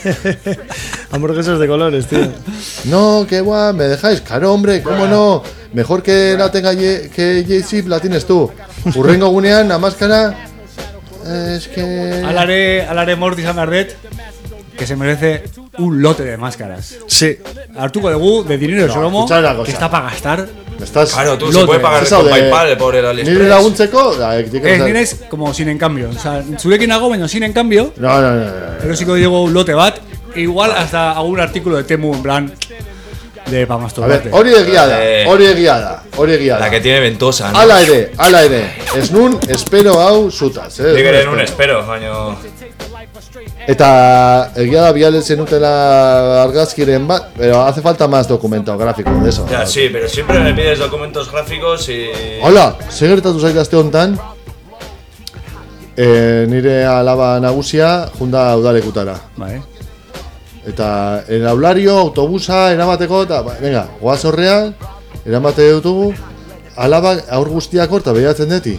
Hamburguesas de colores, tío. no, qué guay, me dejáis, claro, hombre, cómo no. mejor que la tenga que Jay-Z la tienes tú. Urrengo gunean, la máscara... Es que... Alare Mortis Amardet, que se merece un lote de máscaras. Sí. Artuko de dinero de Solomo, escucha una cosa. que está para gastar. Claro, tú se puede pagar con PayPal por el AliExpress. Nire laguntzeko... Nires como sin en cambio. O sea, zurekin hago, baina sin en cambio. No. Pero sí que digo un lote bat. Igual hasta algún artículo de Temu en plan... De pa' masturbarte. A ver, hori egia da. La que tiene ventosa, ¿no? Ala ere. Ez nun, espero hau zutaz, Digeren un espero, baina... Eta egia da bialen zenutela argazkiren bat, pero hace falta más documento gráfico de eso. Ya, sí, pero siempre me pides documentos gráficos y... Hola, segertatu zait aste honetan, nire alaba nagusia junda udalekutara. Vale. Eta aulario, autobusa, eramateko, eta, venga, goaz horrean, eramate dutugu, alaba aur guztiak horta behatzen deti.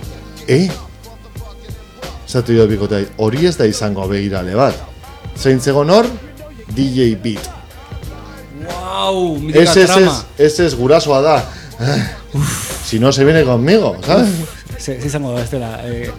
Zatu jo bikotai, hori ez da izango begirale bat. Zein zegoen hor, DJ Beat. Wow, mira trama. Ese es gurasoa da. Si no se viene conmigo, ¿sabes? Se izango da, estela.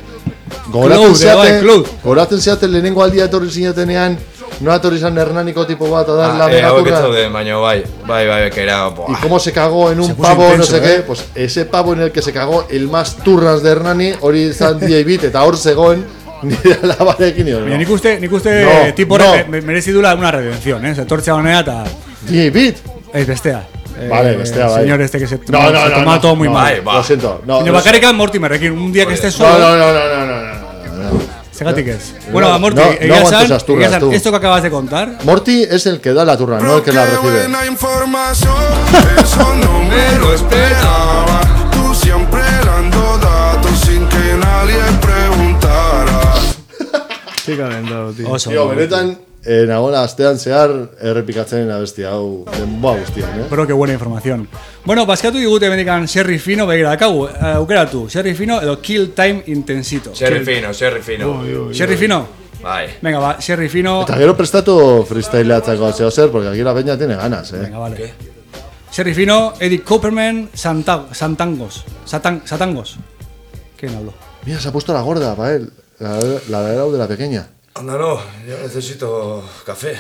Goratzen zeaten lehenengo aldia etorri zinetenean, no etorri zan Hernaniko tipo bat a dar la megaturra. Bai, que era... Y cómo se cagó en un pavo, intenso, no sé qué. Pues ese pavo en el que se cagó el más turras de Hernani, hori izan DJ Beat, eta hor zegoen, nire alabarekin hori. Nik uste tipo merezi dula una redención, Etortzea honea eta... DJ Beat? Bestea. Vale, bestea, bai. Señor este que se toma todo muy mal. Lo siento. Señor Bakarrikan Mortimerrekin, un día que estés solo... No. Segatik ez. Bueno, Morty, esto que acabas de contar... Morty es el que da la turra, no el que la recibe. Buena información, eso no me lo esperaba. Tú siempre dando datos sin que nadie preguntara. Sí, calentado, tío. Tío, benetan, nagola astean zehar errepikatzen abesti hau denboa guztian, Pero qué buena información. Bueno, baskatu digute bendikan Sherry Fino, begira dakagu, aukeratu, Sherry Fino edo Kill Time Intensito. Sherry Fino. Sherry Fino. Bai. Venga, va, Sherry Fino. Eta gero prestatu freestyleatzako zeo zer, porque aquí la peña tiene ganas, Venga, vale. ¿Qué? Sherry Fino, Eddie Copperman, Satangos. ¿Quién habló? Mira, se ha puesto la gorda para él, la de la pequeña. Anda, no, yo necesito café.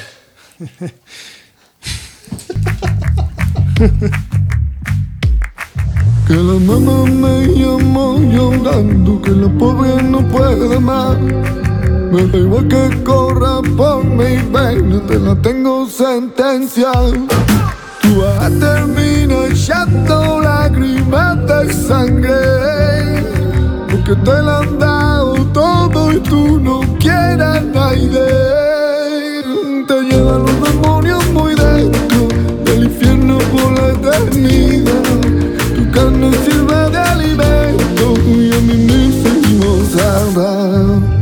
Que la mamá me llamó llorando, que la pobre no puede más. Me da igual que corra por mi veina, te la tengo sentenciada. Tú vas a terminar echando lágrimas de sangre, porque te la han dado todo y tú no quieres nadie. Te llevan los demonios muy dentro del infierno por la eternidad. Tu carne sirve de alimento y a mí me seguimos hablando.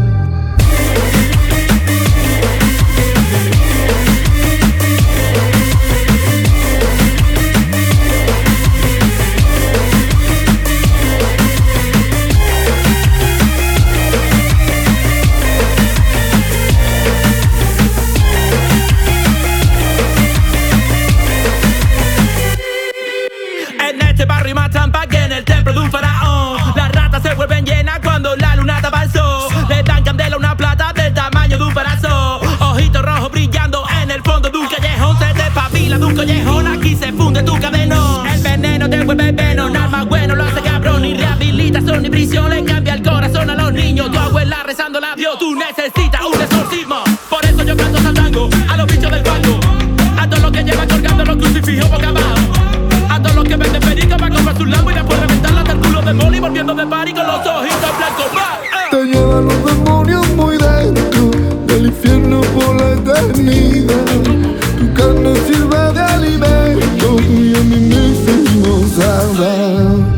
De un callejón aquí se funde tu cadeno. El veneno te vuelve veneno, nada más bueno lo hace cabrón. Ni rehabilitación ni prisión le cambia el corazón a los niños. Tu abuela rezando la vio, tú necesitas un exorcismo. Por eso yo canto saltango a los bichos del banco, a todos los que llevan colgando los crucifijos boca abajo, a todos los que venden perico para comprar su lambo y después reventarla hasta el culo de moli volviendo de party con los ojitos blancos. Te llevan los demonios muy dentro del infierno por la eternidad. Tu carne sirve de alimento y a mí me seguimos hablando.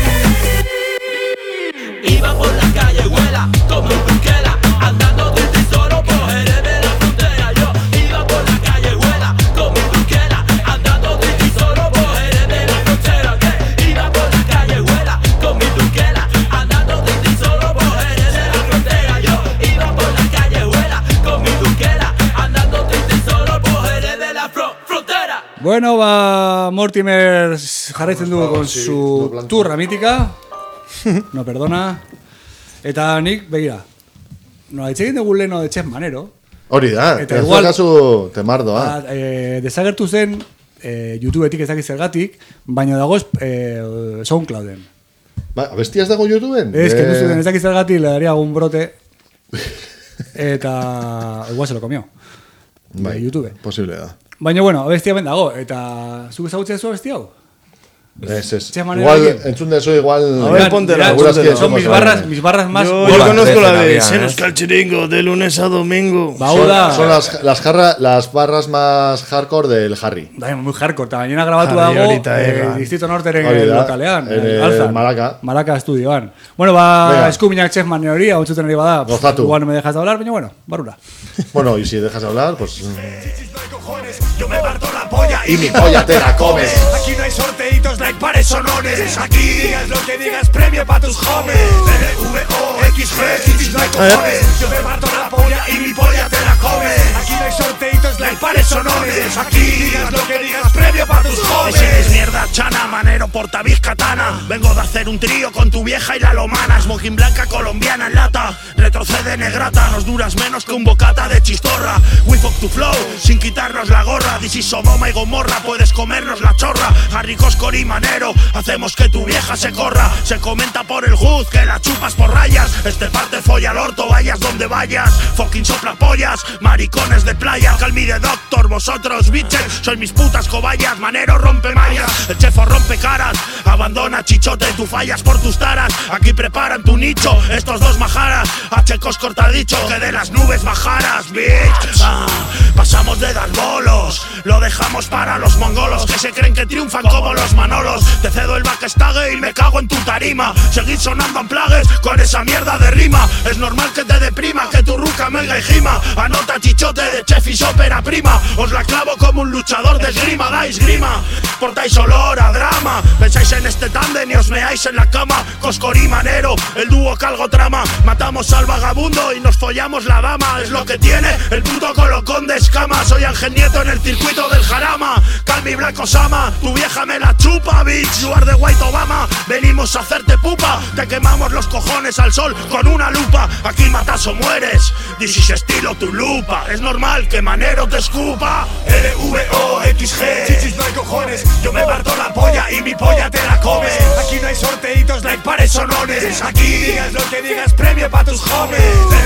Iba por la calle, huela como un buquela, andando desde Bueno, va Mortimer jarraitzen dugu con su turra mítica. No perdona. Eta nik, begira. No, egin dugu leheno de Chef Manero. Hori da, eta ez igual kasu temardoa. Desagertu zen YouTubeetik ezakiz zergatik, baina dagoz SoundClouden. Ba, abestia ez dago YouTubeen? Ez que duzuen ezakiz zergatik le daría algún brote eta igual se lo comió. Bai, YouTube. Posible da. Baina bueno, abestia ben dago, eta zuk ezagutzen zu abestia hau? Ez. Igual, entzun dezu, igual... A ver, ponte la. Son mis barras más... Yo conozco la de Se nos cae el chiringo, de lunes a domingo. Son las barras más hardcore del Harry. Muy hardcore, eta gainera grabatu dago Distrito Norteren lokalean, Alzan. Malaca estudioan. Bueno, eskuminak Chef Maneri, hau entzuten ari bada. Gozatu. Igual no me dejas hablar, baina bueno, barura. Bueno, y si dejas hablar, pues... Yo me parto la polla y mi polla te la comes. Aquí no hay sorteitos like pares sonones. Aquí digas lo que digas, premio pa' tus homies. LVOXG, chichis no hay cojones. Yo me parto la polla y mi polla te la comes. Aquí no hay sorteitos like pares sonones. Aquí digas lo que digas, premio pa' tus homies. Es mierda, chana, manero, portavis, katana. Vengo de hacer un trío con tu vieja y la lomana. Smoking blanca colombiana en lata. Retrocede negrata, nos duras menos que un bocata de chistorra. We fuck to flow, sin quitarnos la gorra. This is Sodoma y Gomorra, puedes comernos la chorra. Harry Coscor y Manero, hacemos que tu vieja se corra. Se comenta por el hood que la chupas por rayas. Este parte folla al orto, vayas donde vayas. Fucking sopla pollas, maricones de playa. Calmi de doctor, vosotros bitches, sois mis putas cobayas. Manero rompe mallas, el chefo rompe caras. Abandona chichote, tú fallas por tus taras. Aquí preparan tu nicho, estos dos majaras. H. Coscor te ha dicho que de las nubes bajaras, bitch. Pasamos de dar bolos, lo dejamos para los mongolos que se creen que triunfan como los manolos. Te cedo el backstage y me cago en tu tarima. Seguid sonando en plagues con esa mierda de rima. Es normal que te deprima, que tu ruca melga y gima. Anota chichote de chef y ópera prima. Os la clavo como un luchador de esgrima. Dais grima, portáis olor a drama. Pensáis en este tándem y os meáis en la cama. Coscor y Manero, el dúo calgo trama. Matamos al vagabundo y nos follamos la dama. Es lo que tiene el puto colocón de escama. Soy Ángel Nieto en el circuito del jarama. Calmi Black Osama, tu vieja me la chupa, bitch. You are the white Obama, venimos a hacerte pupa. Te quemamos los cojones al sol con una lupa. Aquí matas o mueres, this is estilo tu lupa. Es normal que Manero te escupa. LVOXG, chichis no hay cojones. Yo me parto la polla y mi polla te la comes. Aquí no hay sorteitos like pares sonones. Aquí digas lo que digas, premio pa' tus homies.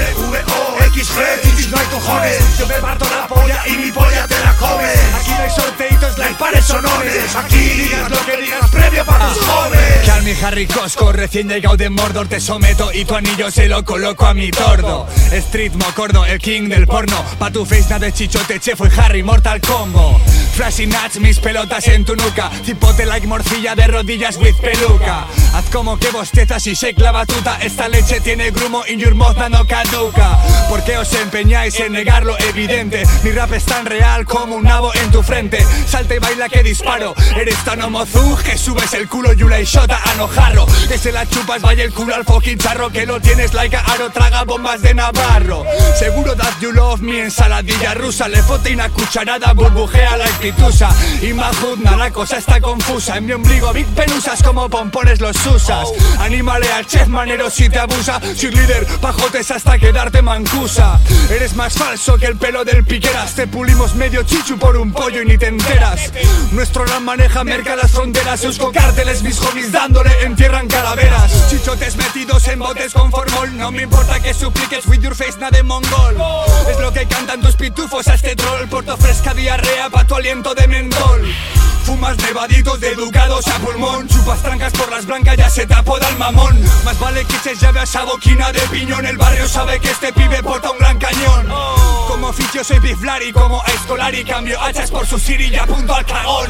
LVOXG, chichis no hay cojones. Yo me parto la polla y mi polla te la comes. Aquí no hay sorteitos like pares sonones. Aquí digas lo que digas, premio pa' tus homies. Calmi Harry Cosco, recién llegado de Mordor te someto y tu anillo se lo coloco a mi tordo. Street Mocordo, el king del porno. Pa' tu face nada de chichote, chefo y Harry Mortal Combo. Flashy nuts, mis pelotas en tu nuca. Cipote like morcilla de rodillas with peluca. Haz como que bostezas y shake la batuta. Esta leche tiene grumo y your mouth no caduca. ¿Por qué os empeñáis en negar lo evidente? Mi rap es tan real como un nabo en tu frente. Salta y baila que disparo. Eres tan homozug que subes el culo Yula y Shota a nojarro. Que se la chupas, vaya el culo al fucking charro. Que lo tienes like a aro, traga bombas de Navarro. Seguro that you love me, ensaladilla rusa. Le fote una cucharada, burbujea la pitusa. Y Mahudna, la cosa está confusa. En mi ombligo big pelusas como pompones los usas. Anímale al chef Manero si te abusa. Soy líder, pajotes hasta quedarte mancusa. Eres más falso que el pelo del piqueras. Te pulimos medio chichu por un pollo y ni te enteras. Nuestro rap maneja merca las fronteras. Eusko cárteles, mis homies dándole entierran calaveras. Chichotes metidos en botes con formol. No me importa que supliques with your face nada de mongol. Es lo que cantan tus pitufos a este troll. Porto fresca diarrea pa' tu aliento de mentol. Fumas nevaditos de educados a pulmón. Chupas trancas por las blancas, ya se te apoda el mamón. Más vale que eches llave a esa boquina de piñón. El barrio sabe que este pibe porta un gran cañón. Como Ficho soy Biflari, como Escolari. Cambio hachas por su Siri y apunto al cagón.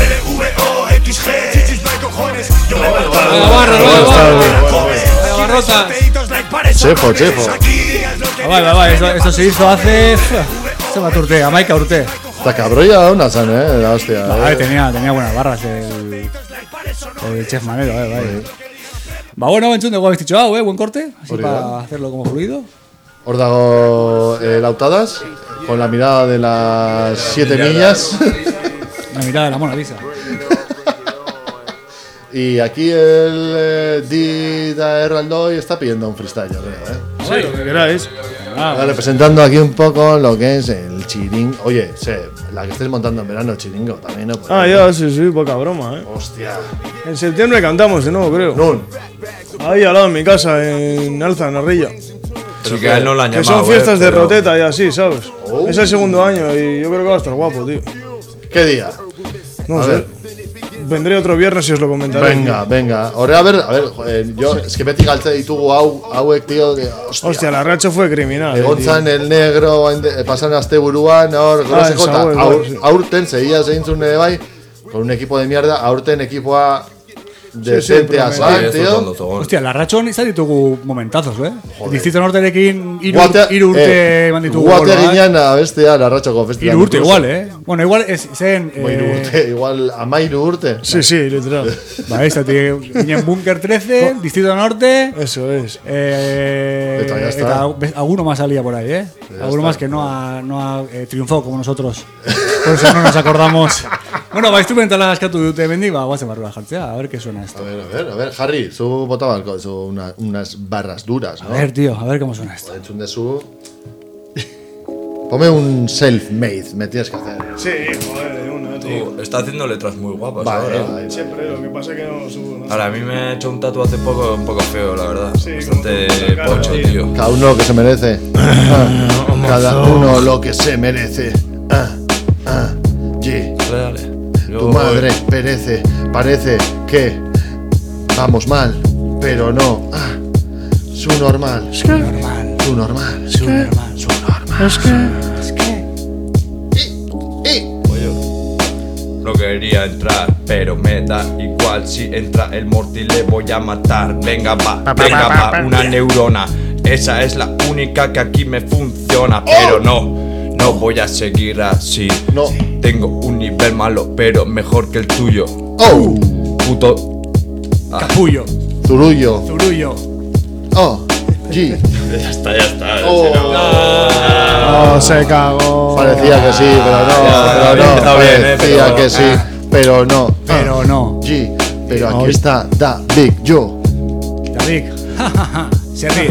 LVOXG, chichis no hay cojones. Yo me parto la barrota. Chefo. Va, eso se hizo hace... Se va a Urte, a Maika Urte. Está cabrolla una san, la hostia. Tenía buenas barras el chef Manero, vale. Va, bueno, entzun dugu habéis dicho, buen corte, así para hacerlo como fluido. Hor dago lautadas, con la mirada de las 7 millas. La mirada de la Mona Lisa. Y aquí el Dida Herraldoy está pidiendo un freestyle, yo creo, Sí, lo que queráis. Representando aquí un poco lo que es el chiringo. Oye, la que estés montando en verano, chiringo, también, ¿no? Ya, sí, poca broma, Hostia. En septiembre cantamos de nuevo, creo. No. Ahí al lado de mi casa, en Alza, en Arrilla. Pero que a él no lo han Que llamado. son fiestas de pero- roteta y así, ¿sabes? Es el segundo año y yo creo que va a estar guapo, tío. ¿Qué día? No A sé. ver. Vendré otro viernes y os lo comentaré. Venga. Ahora, a ver, joder, yo, es que beti galtze ditugu hauek, tío, que, Hostia, la racha fue criminal. Egontzan el negro, pasan asteburuan, groseko, esa eta web, sí. aurten, seguía zeintzun ere bai, con un equipo de mierda, aurten ekipoa decentea sí, zan, tío. Hostia, la Rachon izan ditugu momentazos, Distrito Norterekin hiru Guate- urte eman ditugu. Guate gol bat. ginean bestea, Larratxoko festival. Hiru urte incluso. igual, Bueno, igual zen... Hiru urte, igual amairu urte. Sí, literal. Ba, ginen Bunker 13, Distrito Norte... Eso es. Eta ya está. Eta alguno más salía por ahí, Alguno más que no ha triunfado como nosotros. Por eso no nos acordamos. Bueno, ba, instrumentala askatu dute hemendik, ba, guazen barrura jartzea, a ver qué suena esto. A ver, Harry, zu bota balko, unas barras duras, ¿no? A ver, tío, a ver cómo suena esto. Entzun dezu. Ponme un self-made, me tienes que hacer. Sí, joder, de una, tío. Está haciendo letras muy guapas Vale, ahora. vale. Siempre, lo que pasa es que no lo subo. ¿no? Ahora, a mí me he hecho un tatu hace poco un poco feo, la verdad. Sí, Bastante como tu cara, pocho, tío. tío. Cada uno lo que se merece. Cada uno lo que se merece. Dale. Tu madre perece. Parece que vamos mal, pero no. Su normal. Su normal. Su normal. Su normal. Su normal. Es que... No quería entrar, pero me da igual. Si entra el Morty le voy a matar. Venga va, una neurona. Esa es la única que aquí me funciona. Pero no voy a seguir así. No. Tengo un nivel malo, pero mejor que el tuyo. Puto. Capullo. Zurullo. G. Ya está. No, se cagó. Parecía que sí, pero no. está bien, Parecía pero- que sí, pero no. Pero no. G. Pero aquí está Da Big Joe. David, se ríe.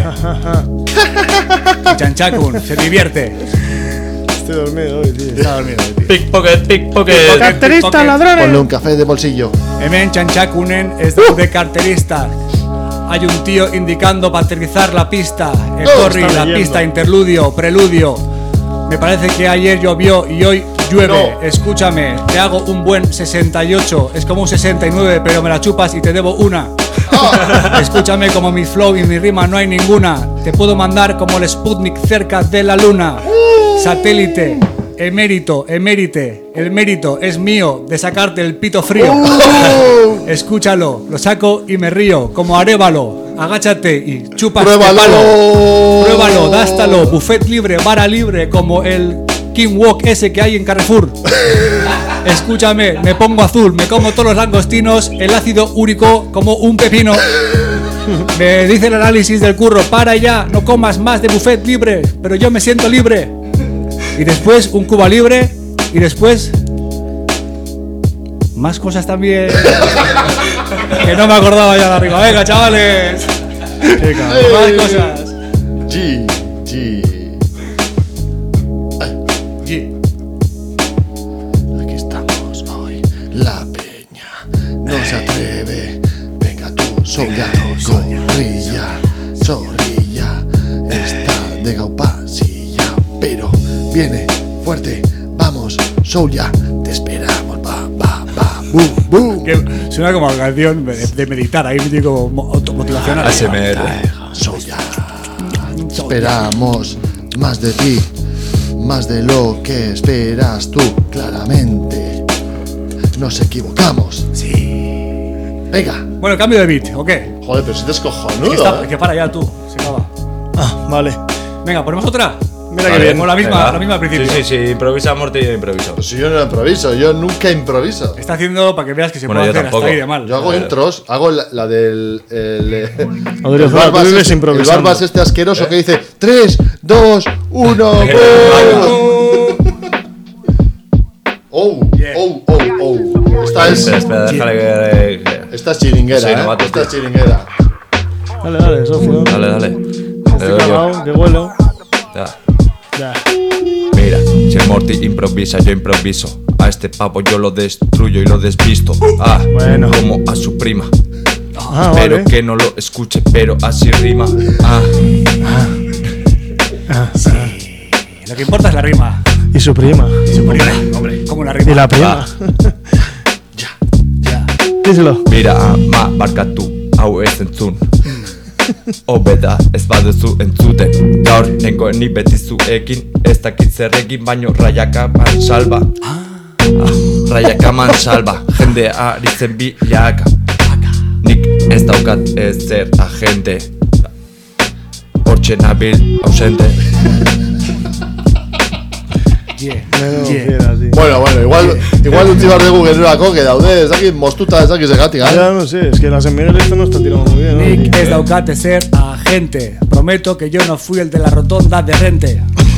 Y Chanchakun se divierte. Estoy dormido hoy, tío. Está dormido, tío. Pickpocket. Carterista, ladrones. Ponle un café de bolsillo. Hemen Chanchakunen ez daude carteristas. Hay un tío indicando para aterrizar la pista. Ecorri, está la leyendo. pista, interludio, preludio. Me parece que ayer llovió y hoy llueve. No. Escúchame, te hago un buen 68. Es como un 69, pero me la chupas y te debo una. Escúchame, como mi flow y mi rima no hay ninguna. Te puedo mandar como el Sputnik cerca de la luna. Satélite, emérite. El mérito es mío de sacarte el pito frío. Escúchalo, lo saco y me río como Arévalo. Agáchate y chupa este ¡Pruébalo! palo. Pruébalo, dástalo, buffet libre, vara libre, como el King Walk ese que hay en Carrefour. Escúchame, me pongo azul, me como todos los langostinos, el ácido úrico como un pepino. Me dice el análisis del curro, para ya, no comas más de buffet libre, pero yo me siento libre. Y después un Cuba libre, y después más cosas también. Que no me acordaba ya de arriba. Venga, chavales. Más cosas. G. Aquí estamos hoy, la peña no se atreve. Venga tú, zorrilla. Está de gaupasilla, pero viene fuerte. Vamos, Soulja, te esperamos. Boom. Que suena como una canción de meditar, ahí tipo motivacional. ASMR. Soulja, esperamos más de ti, más de lo que esperas tú, claramente. Nos equivocamos. Sí. Venga. Bueno, cambio de beat, ¿o qué? Joder, pero si te es cojonudo. Que para ya tú, se acaba. Vale. Venga, ponemos otra. Mira que Vale. bien. Como la misma al principio. Sí, improvisa Morty y yo improviso. Pues si yo no improviso, yo nunca improviso. Está haciendo para que veas que se Bueno, puede yo hacer tampoco. hasta ahí de mal. Yo hago intros, hago la del. Adrián, tú vives improvisando. El Barbas este asqueroso que dice 3, 2, 1, Yeah. ¡oh! Esta es... Espera, déjale que... Esta es chiringuera, Sí, novato, Esta es tío. chiringuera. Dale, Sofio. Dale. Estoy cagado, que vuelo. Ya. Ya. Mira, si el Morty improvisa, yo improviso. A este pavo yo lo destruyo y lo desvisto. Bueno. Como a su prima. Vale. Espero que no lo escuche, pero así rima. Lo que importa es la rima. Y su prima. Hombre, como la rima. Y la prima. Díselo. Mira, ma barkatu, hau ez entzun. Obeda ez baduzu entzuten. Gaur nengoen beti zuekin. Ez dakit zer egin baino raiakaman salba. Raiakaman salba. Jende aritzen bilaka. Nik ez daukat ezer agente. Hortxe nabil ausente. Bueno, igual utzi behar dugu generako, que daude, ez dakit mostuta, ez dakit zegatik, Ya no sé, es que la San Miguel esto no está tirando muy bien, ¿no? Nick es daucate ser agente. Prometo que yo no fui el de la rotonda de Rente.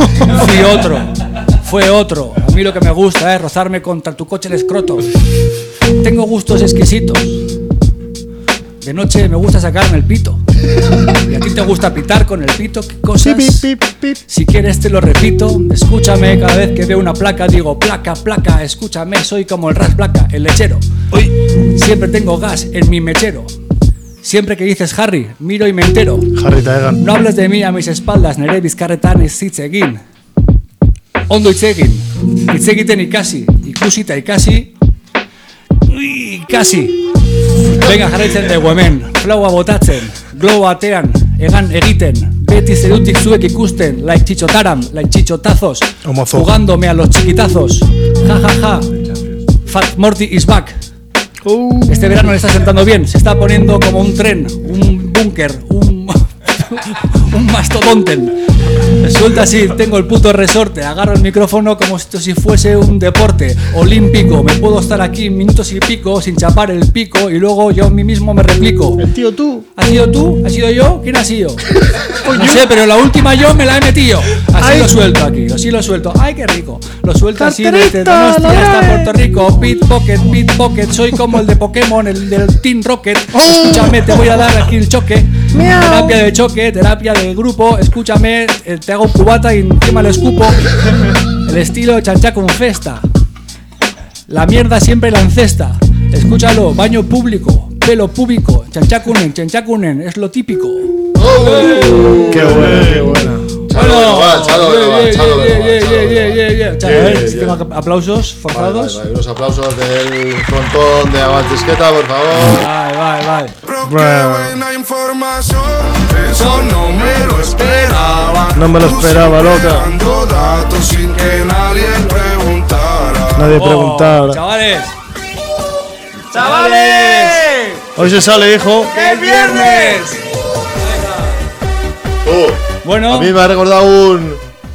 Fue otro. A mí lo que me gusta es rozarme contra tu coche el escroto. Tengo gustos exquisitos. De noche me gusta sacarme el pito. Y a ti te gusta pitar con el pito. ¿Qué cosas? Si quieres te lo repito. Escúchame, cada vez que veo una placa digo placa, placa. Escúchame, soy como el ras placa, el lechero. Siempre tengo gas en mi mechero. Siempre que dices Harry, miro y me entero. Harry Taegan. No hables de mí a mis espaldas, nere bizkarretan ez hitz egin. Ondo hitz egin. Hitz egiten ikusita ikasi. Ikasi. Venga, jarraitzen dugu hemen. Flaua botatzen, glow batean, egan egiten. Beti zerutik zuek ikusten, like chichotaram, like chichotazos. Jugándome a los chiquitazos. Ja, ja, ja. Fat Morty is back. Este verano le está sentando bien, se está poniendo como un tren, un búnker, un mastodonten. Me suelta así, tengo el puto resorte, agarro el micrófono como si fuese un deporte olímpico. Me puedo estar aquí minutos y pico sin chapar el pico y luego yo a mí mismo me replico. El tío tú. ¿Has sido tú? ¿Has sido yo? ¿Quién ha sido? No sé, pero la última yo me la he metido. Así lo suelto aquí, así lo suelto. ¡Ay, qué rico! Lo suelto así desde Donostia hasta Puerto Rico. Pickpocket, soy como el de Pokémon, el del Team Rocket. Escúchame, te voy a dar aquí el choque. Terapia de choque, terapia de grupo. Escúchame, te hago un cubata y encima le escupo. El estilo chanchacun festa. La mierda siempre la encesta. Escúchalo, baño público, pelo púbico. Chanchakunen, es lo típico. Qué buena. Si tengo aplausos forzados. Unos aplausos del frontón de Avantisqueta, por favor. Vai. Buena información, eso no me lo esperaba. No me lo esperaba, loca. Dando datos sin que nadie preguntara. Nadie preguntara. ¡Chavales! Hoy se sale, hijo. ¡Que es viernes! Bueno. A mí me ha recordado un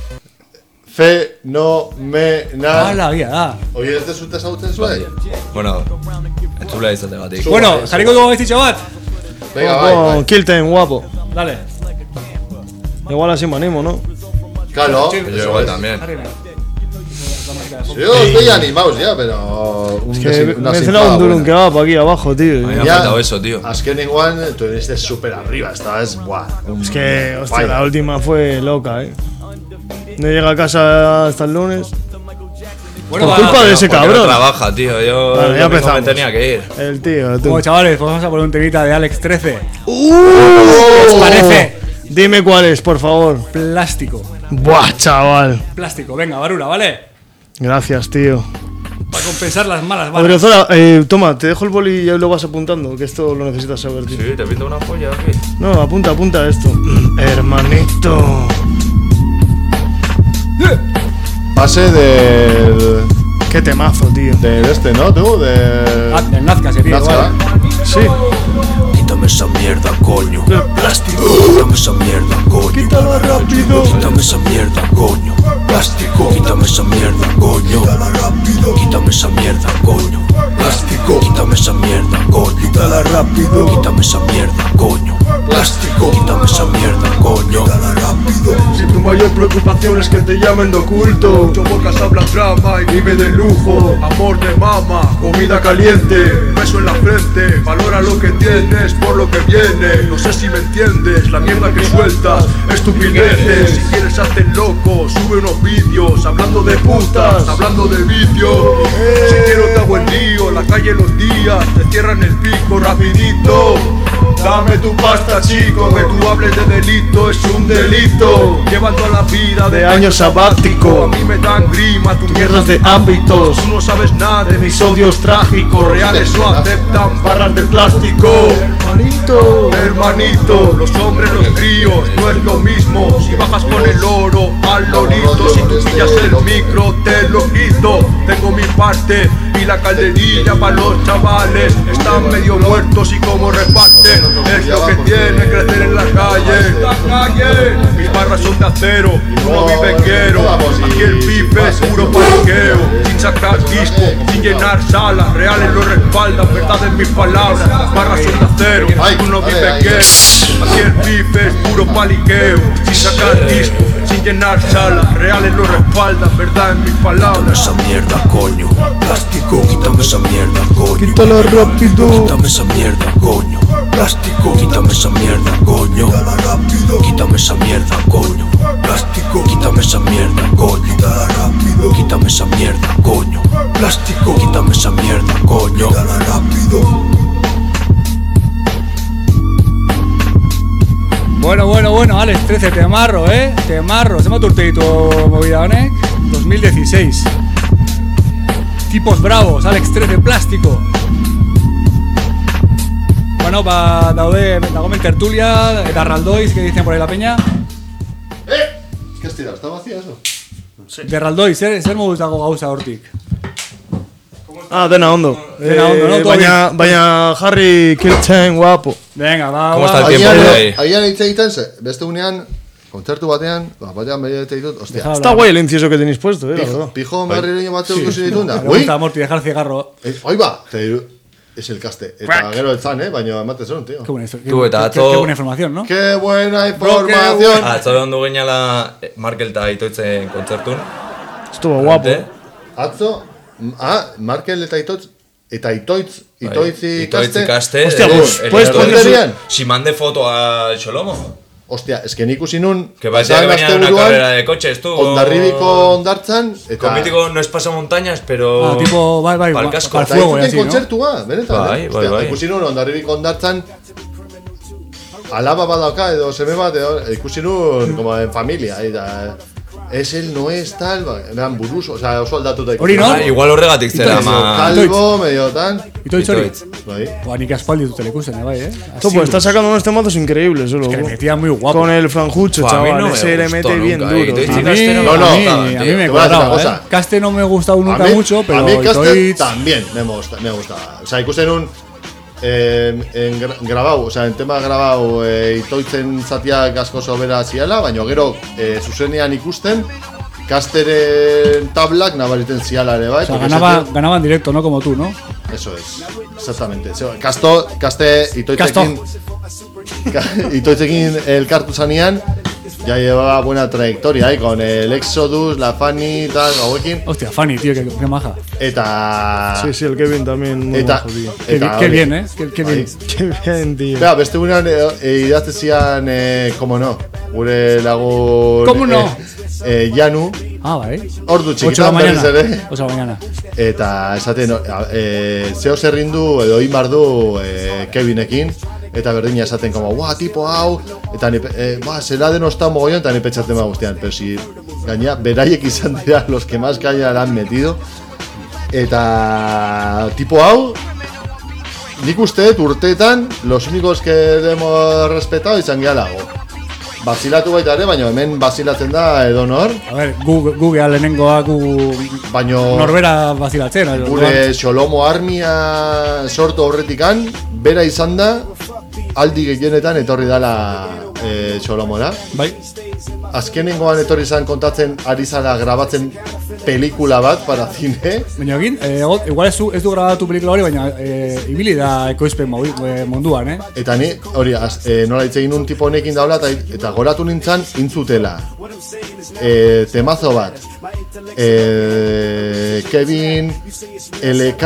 fenomenal. Oye, ¿este es un tesauten suave? Bueno, entzula izategatik. Bueno, jarriko dugu gaiztitxo bat. Venga, vai. Kill time, guapo. Dale. Igual así me animo, ¿no? Claro. Yo igual también. Yo estoy animados ya, pero... Es que me he cenado un durum kebab aquí abajo, tío. A mí me ha faltado eso, tío. Askening One, tú viniste súper arriba, esta vez, buah. Es que, hostia, la última fue loca, No llega a casa hasta el lunes. Bueno, por culpa de ese cabrón. No trabaja, tío. Yo Vale, ya empezamos. me tenía que ir. El tío, tú. Bueno, chavales, pues vamos a poner un temita de Alex 13. ¿Qué os parece? Dime cuál es, por favor. Plástico. Buah, chaval. Plástico, venga, Barula, ¿vale? Gracias, tío. Para compensar las malas balas. Odriozola, toma, te dejo el boli y ya lo vas apuntando, que esto lo necesitas saber, tío. Sí, te pinto una polla aquí. No, apunta esto. Hermanito. Pase del... Qué temazo, tío. Del este, ¿no? Tú, del Nazca sería igual. Sí. Quítame esa mierda, coño. Plástico. Quítame esa mierda, coño. Quítala rápido. Quítame esa mierda, coño. Plástico. Quítame esa mierda, coño. Quítala rápido. Quítame esa mierda, coño. Plástico. Quítame esa mierda, coño. Quítala rápido. Quítame esa mierda, coño. Plástico. Quítame esa mierda, coño. Quítala rápido. Si tu mayor preocupación es que te llamen de oculto, mucho bocas hablan drama y vive de lujo. Amor de mama, comida caliente, beso en la frente. Valora lo que tienes por lo que viene. No sé si me entiendes, la mierda que sueltas, estupideces. Si quieres hazte loco, sube unos vídeos hablando de putas, hablando de vicio. Si quiero te hago el lío, la calle los días te cierran el pico rapidito. Dame tu pasta, chico, que tú hables de delito es un delito. Llevan toda la vida de año sabático. A mí me dan grima tus mierdas de ámbitos. Tú no sabes nada de mis odios trágicos. Reales no aceptan barras de plástico. Hermanito, los hombres, los críos, no es lo mismo. Si bajas con el oro al lorito, si tú pillas el micro te lo quito. Tengo mi parte y la calderilla para los chavales. Están medio muertos y como reparten es lo que tiene crecer en la calle. Mis barras son de acero, no vivenguero. Aquí el pipe es puro paniqueo. Sin sacar disco, sin llenar salas. Reales lo respaldan, verdad en mis palabras. Las barras son de acero, tú no vivenguero. Aquí el pipe es puro paniqueo. Sin sacar disco, sin llenar salas. Reales lo respaldan, verdad en mis palabras. Esa mierda, coño. Plástico, quítame esa mierda, coño. Quítala rápido. Quítame esa mierda, coño. Plástico, quítame esa mierda, coño. Quítame esa mierda, coño. Plástico, quítame esa mierda, coño. Quítame esa mierda, coño. Plástico, quítame esa mierda, coño. Bueno, Alex 13, temarro, temarro. Hacemos turteito movida honek 2016. Tipos bravos, Alex 13, plástico. Bueno, dagomen tertulia, eta Raldoiz, que dicen por ahí la peña. ¿Qué has tirado? ¿Está vacía eso? Sí. De Raldoiz, zer moduz dago gauza hortik? Dena ondo. ¿No? Baina jarri kiltzen guapo. Venga, va. ¿Cómo está el tiempo de ahí? Agian hitz egiten ze, beste unean, kontzertu batean behar ditut, hostia. Está guay el incienso que tenéis puesto, la verdad. Pijo berrireño batzeu ikusi ditunda. Me gusta, Morty, dejar cigarro. Ahí va, es el caste. Eta gero etzan, baina emate zuen, tío. Qué buena información, ¿no? Qué buena información. Atzo ondo gineala Markel eta Itoitzen kontzertun. Estuvo guapo. Atzo, Markel eta Itoitz ikaste. Hostia, pues poner si mande foto a Xolomo. Hostia, es que nik ikusi nun. Que parecía que venía de una carrera de coches, tú. Ondarribiko ondartzan. Con mítico no es pasamontañas, pero. Tipo, bai, para el casco. para el fuego y así, ¿no? Kontzertua, benetan. Bai. Ikusi nun Ondarribiko ondartzan. Alaba badauka edo seme bat edo ikusi nun como en familia. Es él, no es tal, eran buruz, o sea, oso aldatuta ikusi. Hori, no? Igual horregatik zera, calvo, medio tan. Itoitz hori. Bai. Nik aspaldi dutela ikusten, bai, Topo, está sacando unos temazos increíbles, Es que le metía muy guapo. Con el franjucho, chaval, ese le mete bien duro. A mí me cuadraba, Caste no me gustaba nunca mucho, pero a mí Caste Itoitz también me gustaba. O sea, ikusten un en grabau, o sea, en tema grabau Itoitzen zatiak asko sobera ziala, baina gero zuzenean ikusten Casteren tablak nabariten ziala ere, bai? O sea, ganaba en directo, no como tú, ¿no? Eso es, exactamente. Caste Itoitzekin elkartu zanean, ya llevaba buena trayectoria, con el Exodus, la Fanny, tal, hauekin. Hostia, Fanny, tío, qué maja. Eta... Sí, el Kevin también muy majo, tío. Qué bien, Qué bien. Qué bien, tío. Bea, beste gunean idazte zian, como no, gure lagun... ¿Cómo no? Janu. Bai. Ordu txikitan berriz ere. 8 de la mañana. Eta esaten, zeo zerrindu edo inbardu Kevinekin. Eta berdina esaten, como, guau, tipo hau. Eta zela denostan mogollon, eta ni petxatzen ma guztian. Pero si, gaina, beraiek izan dira los que más caña han metido. Eta tipo hau, nik uste urteetan, los únicos que hemos respetado izan gehialago. Bazilatu baita ere, baina hemen bazilatzen da edonor. A ver, Google lehenengoa baino norbera bazilatzen. Gure Xolomo armia sortu horretikan, bera izan da aldi gehienetan etorri dala Solomora. Bai. Azkenengoan etorri zan kontatzen ari zara grabatzen pelikula bat para cine. Baina egin, igual ez du grabatu pelikula hori, baina ibili da ekoizpen munduan, Eta ni, hori, nola hitz egin un tipo honekin daula, eta goratu nintzen intzutela. Temazo bat. Kevin, LK,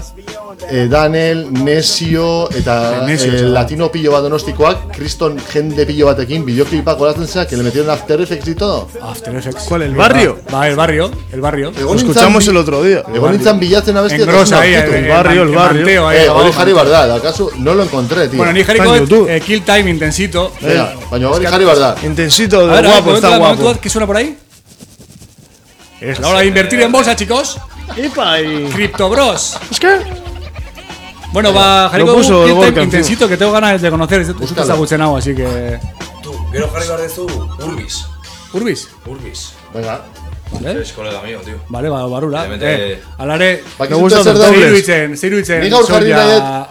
Daniel, Nesio, eta latino pillo bat donostikoak, kriston jende pillo batekin, bideoklipak goratzen zera, que le metieron After Effects y todo. After Effects. ¿Cuál? ¿El barrio? Va, el barrio. Lo escuchamos el otro día. Egon nintzen bilatzen abestia. Engrosa ahí, el barrio. Hori jarri bardad, acaso no lo encontré, tío. Bueno, ni jarriko Kill Time intensito. Baina hori jarri bardad. Intensito, de guapo, está guapo. ¿Qué suena por ahí? Es la hora de invertir en bolsa, chicos. Crypto Bros. ¿Es qué? Bueno, va, jarriko Kill Time intensito, que tengo ganas de conocer. Esto está buchenado, así que... Tú, quiero jarri bardezu Urbis. ¿Urbis? Urbis. Venga. Vale. Es colega mío, tío. Vale, barura. Mete... Alare, me gusta hacer dobles. Zeiruitzen, soia,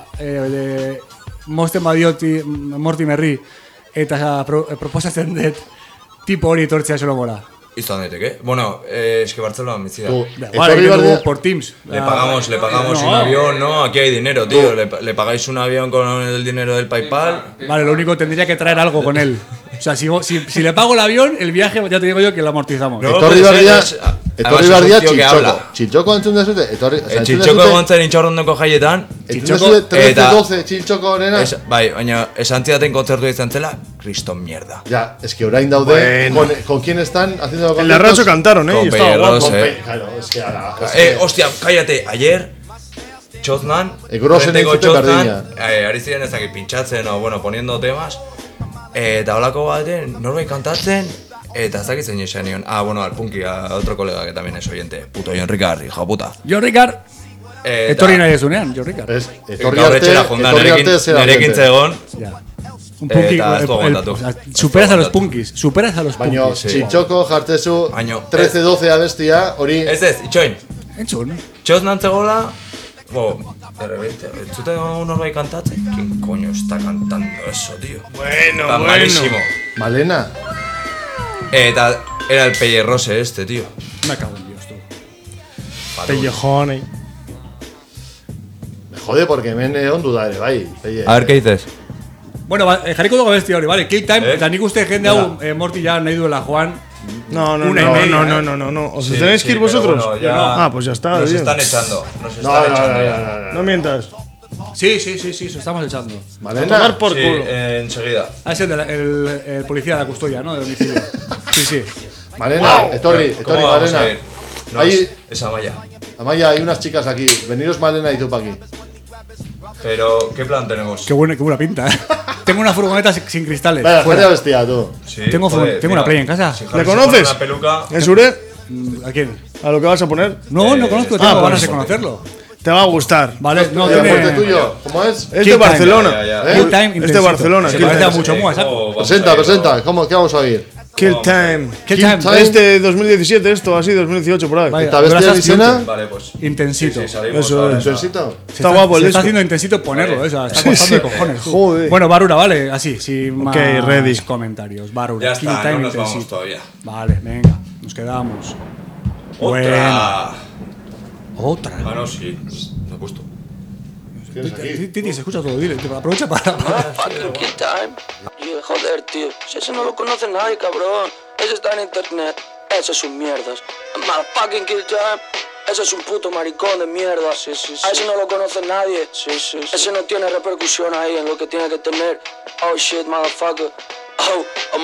mosten badioti, Mortimerri, eta proposatzen dut tipo hori etortzea Solomora. Izan daiteke. Bueno, es que Barcelona me decía. Vale, por Teams. Le pagamos un avión, ¿no? Aquí hay dinero, tío. Le pagáis un avión con el dinero del PayPal. Vale, lo único tendría que traer algo con él. O sea, si le pago el avión, el viaje ya te digo yo que lo amortizamos. Etorri bardia Chichoko. Chichoko entzun dezute. Chichoko gontzen intxorrondoko jaietan. Chichoko 13-12 Chichoko nena. Bai, baina esan zidaten kontzertu izan zela, Kriston mierda. Ya, es que orain daude. ¿Con quién están haciendo conciertos? En la Racho cantaron, y estaba guapo. Claro, es que hostia, cállate, ayer Choznan, renteko Choznan, ari ziren ezakit pintxatzen o, bueno, poniendo temas, eta holako baten, norbait kantatzen, eta ezakit zein esan nion. Bueno, al Punky, a otro colega que también es oyente, puto John Ricard, hijo de puta. John Ricard, etorri nahi ezunean, John Ricard. Etorri arte, nerekin zegon. Un punky, superas a los punkis, Baina, Chichoko jartzezu 13-12 abestia, hori... Ez, itxoin. Entzun. Choznan zegoela, de repente, ¿tú norbait cantatzen? ¿Quién coño está cantando eso, tío? Bueno. Malísimo. Malena. Era el Pellerrose este, tío. Me cago en Dios, tú. Pellejón, Me jode porque me ondu da ere, bai. A ver, ¿qué dices? Bueno, jarriko dugu bestia hori, vale, Kill Time, eta nik uste jende hau Morty ya nahi duela Juan. No. ¿Os tenéis que ir vosotros? Bueno, ya, pues ya está. Nos están echando. No mientas. Sí, os estamos echando. Malena. Tomar por culo. Enseguida. Es el policía de la custodia, ¿no? De domicilio. Sí. Malena, Etorri, Malena. Ahí es Amaya. Amaya, hay unas chicas aquí. Veniros Malena y tú pa' aquí. Pero, ¿qué plan tenemos? Qué buena pinta, Tengo una furgoneta sin cristales. Vaya, fuera bestia, tú. Sí, tengo una Play en casa. ¿Le conoces? ¿Es Ure? ¿A quién? ¿A lo que vas a poner? No conozco, tengo ganas de conocerlo. Te va a gustar. Vale, no, tiene... tuyo. ¿Cómo es? Es de Barcelona. Kill Time es de Barcelona. Se parece a mucho más. Presenta. ¿Qué vamos a oír? Kill Time. Es de 2017 esto, así, 2018 por ahí. ¿Esta bestia de Siena? Vale, pues. Intensito. Eso es. ¿Intensito? Está guapo el disco. Está haciendo intensito ponerlo, eso. Está costando de cojones. Joder. Bueno, Barura, vale, así, sin más ready. comentarios. Barura, ya Kill está, Time no nos intensito. vamos todavía. Vale, venga, nos quedamos. Otra. Bueno, sí. Me ha puesto. Titi, se escucha todo, dile, aprovecha para... Fucking Kill Time. Joder, tío, si ese no lo conoce nadie, cabrón. Ese está en internet. Ese es un mierdas. Motherfucking Kill Time. Ese es un puto maricón de mierda. Sí. A ese no lo conoce nadie. Sí. Ese no tiene repercusión ahí en lo que tiene que tener. Oh shit, motherfucker. Oh, I'm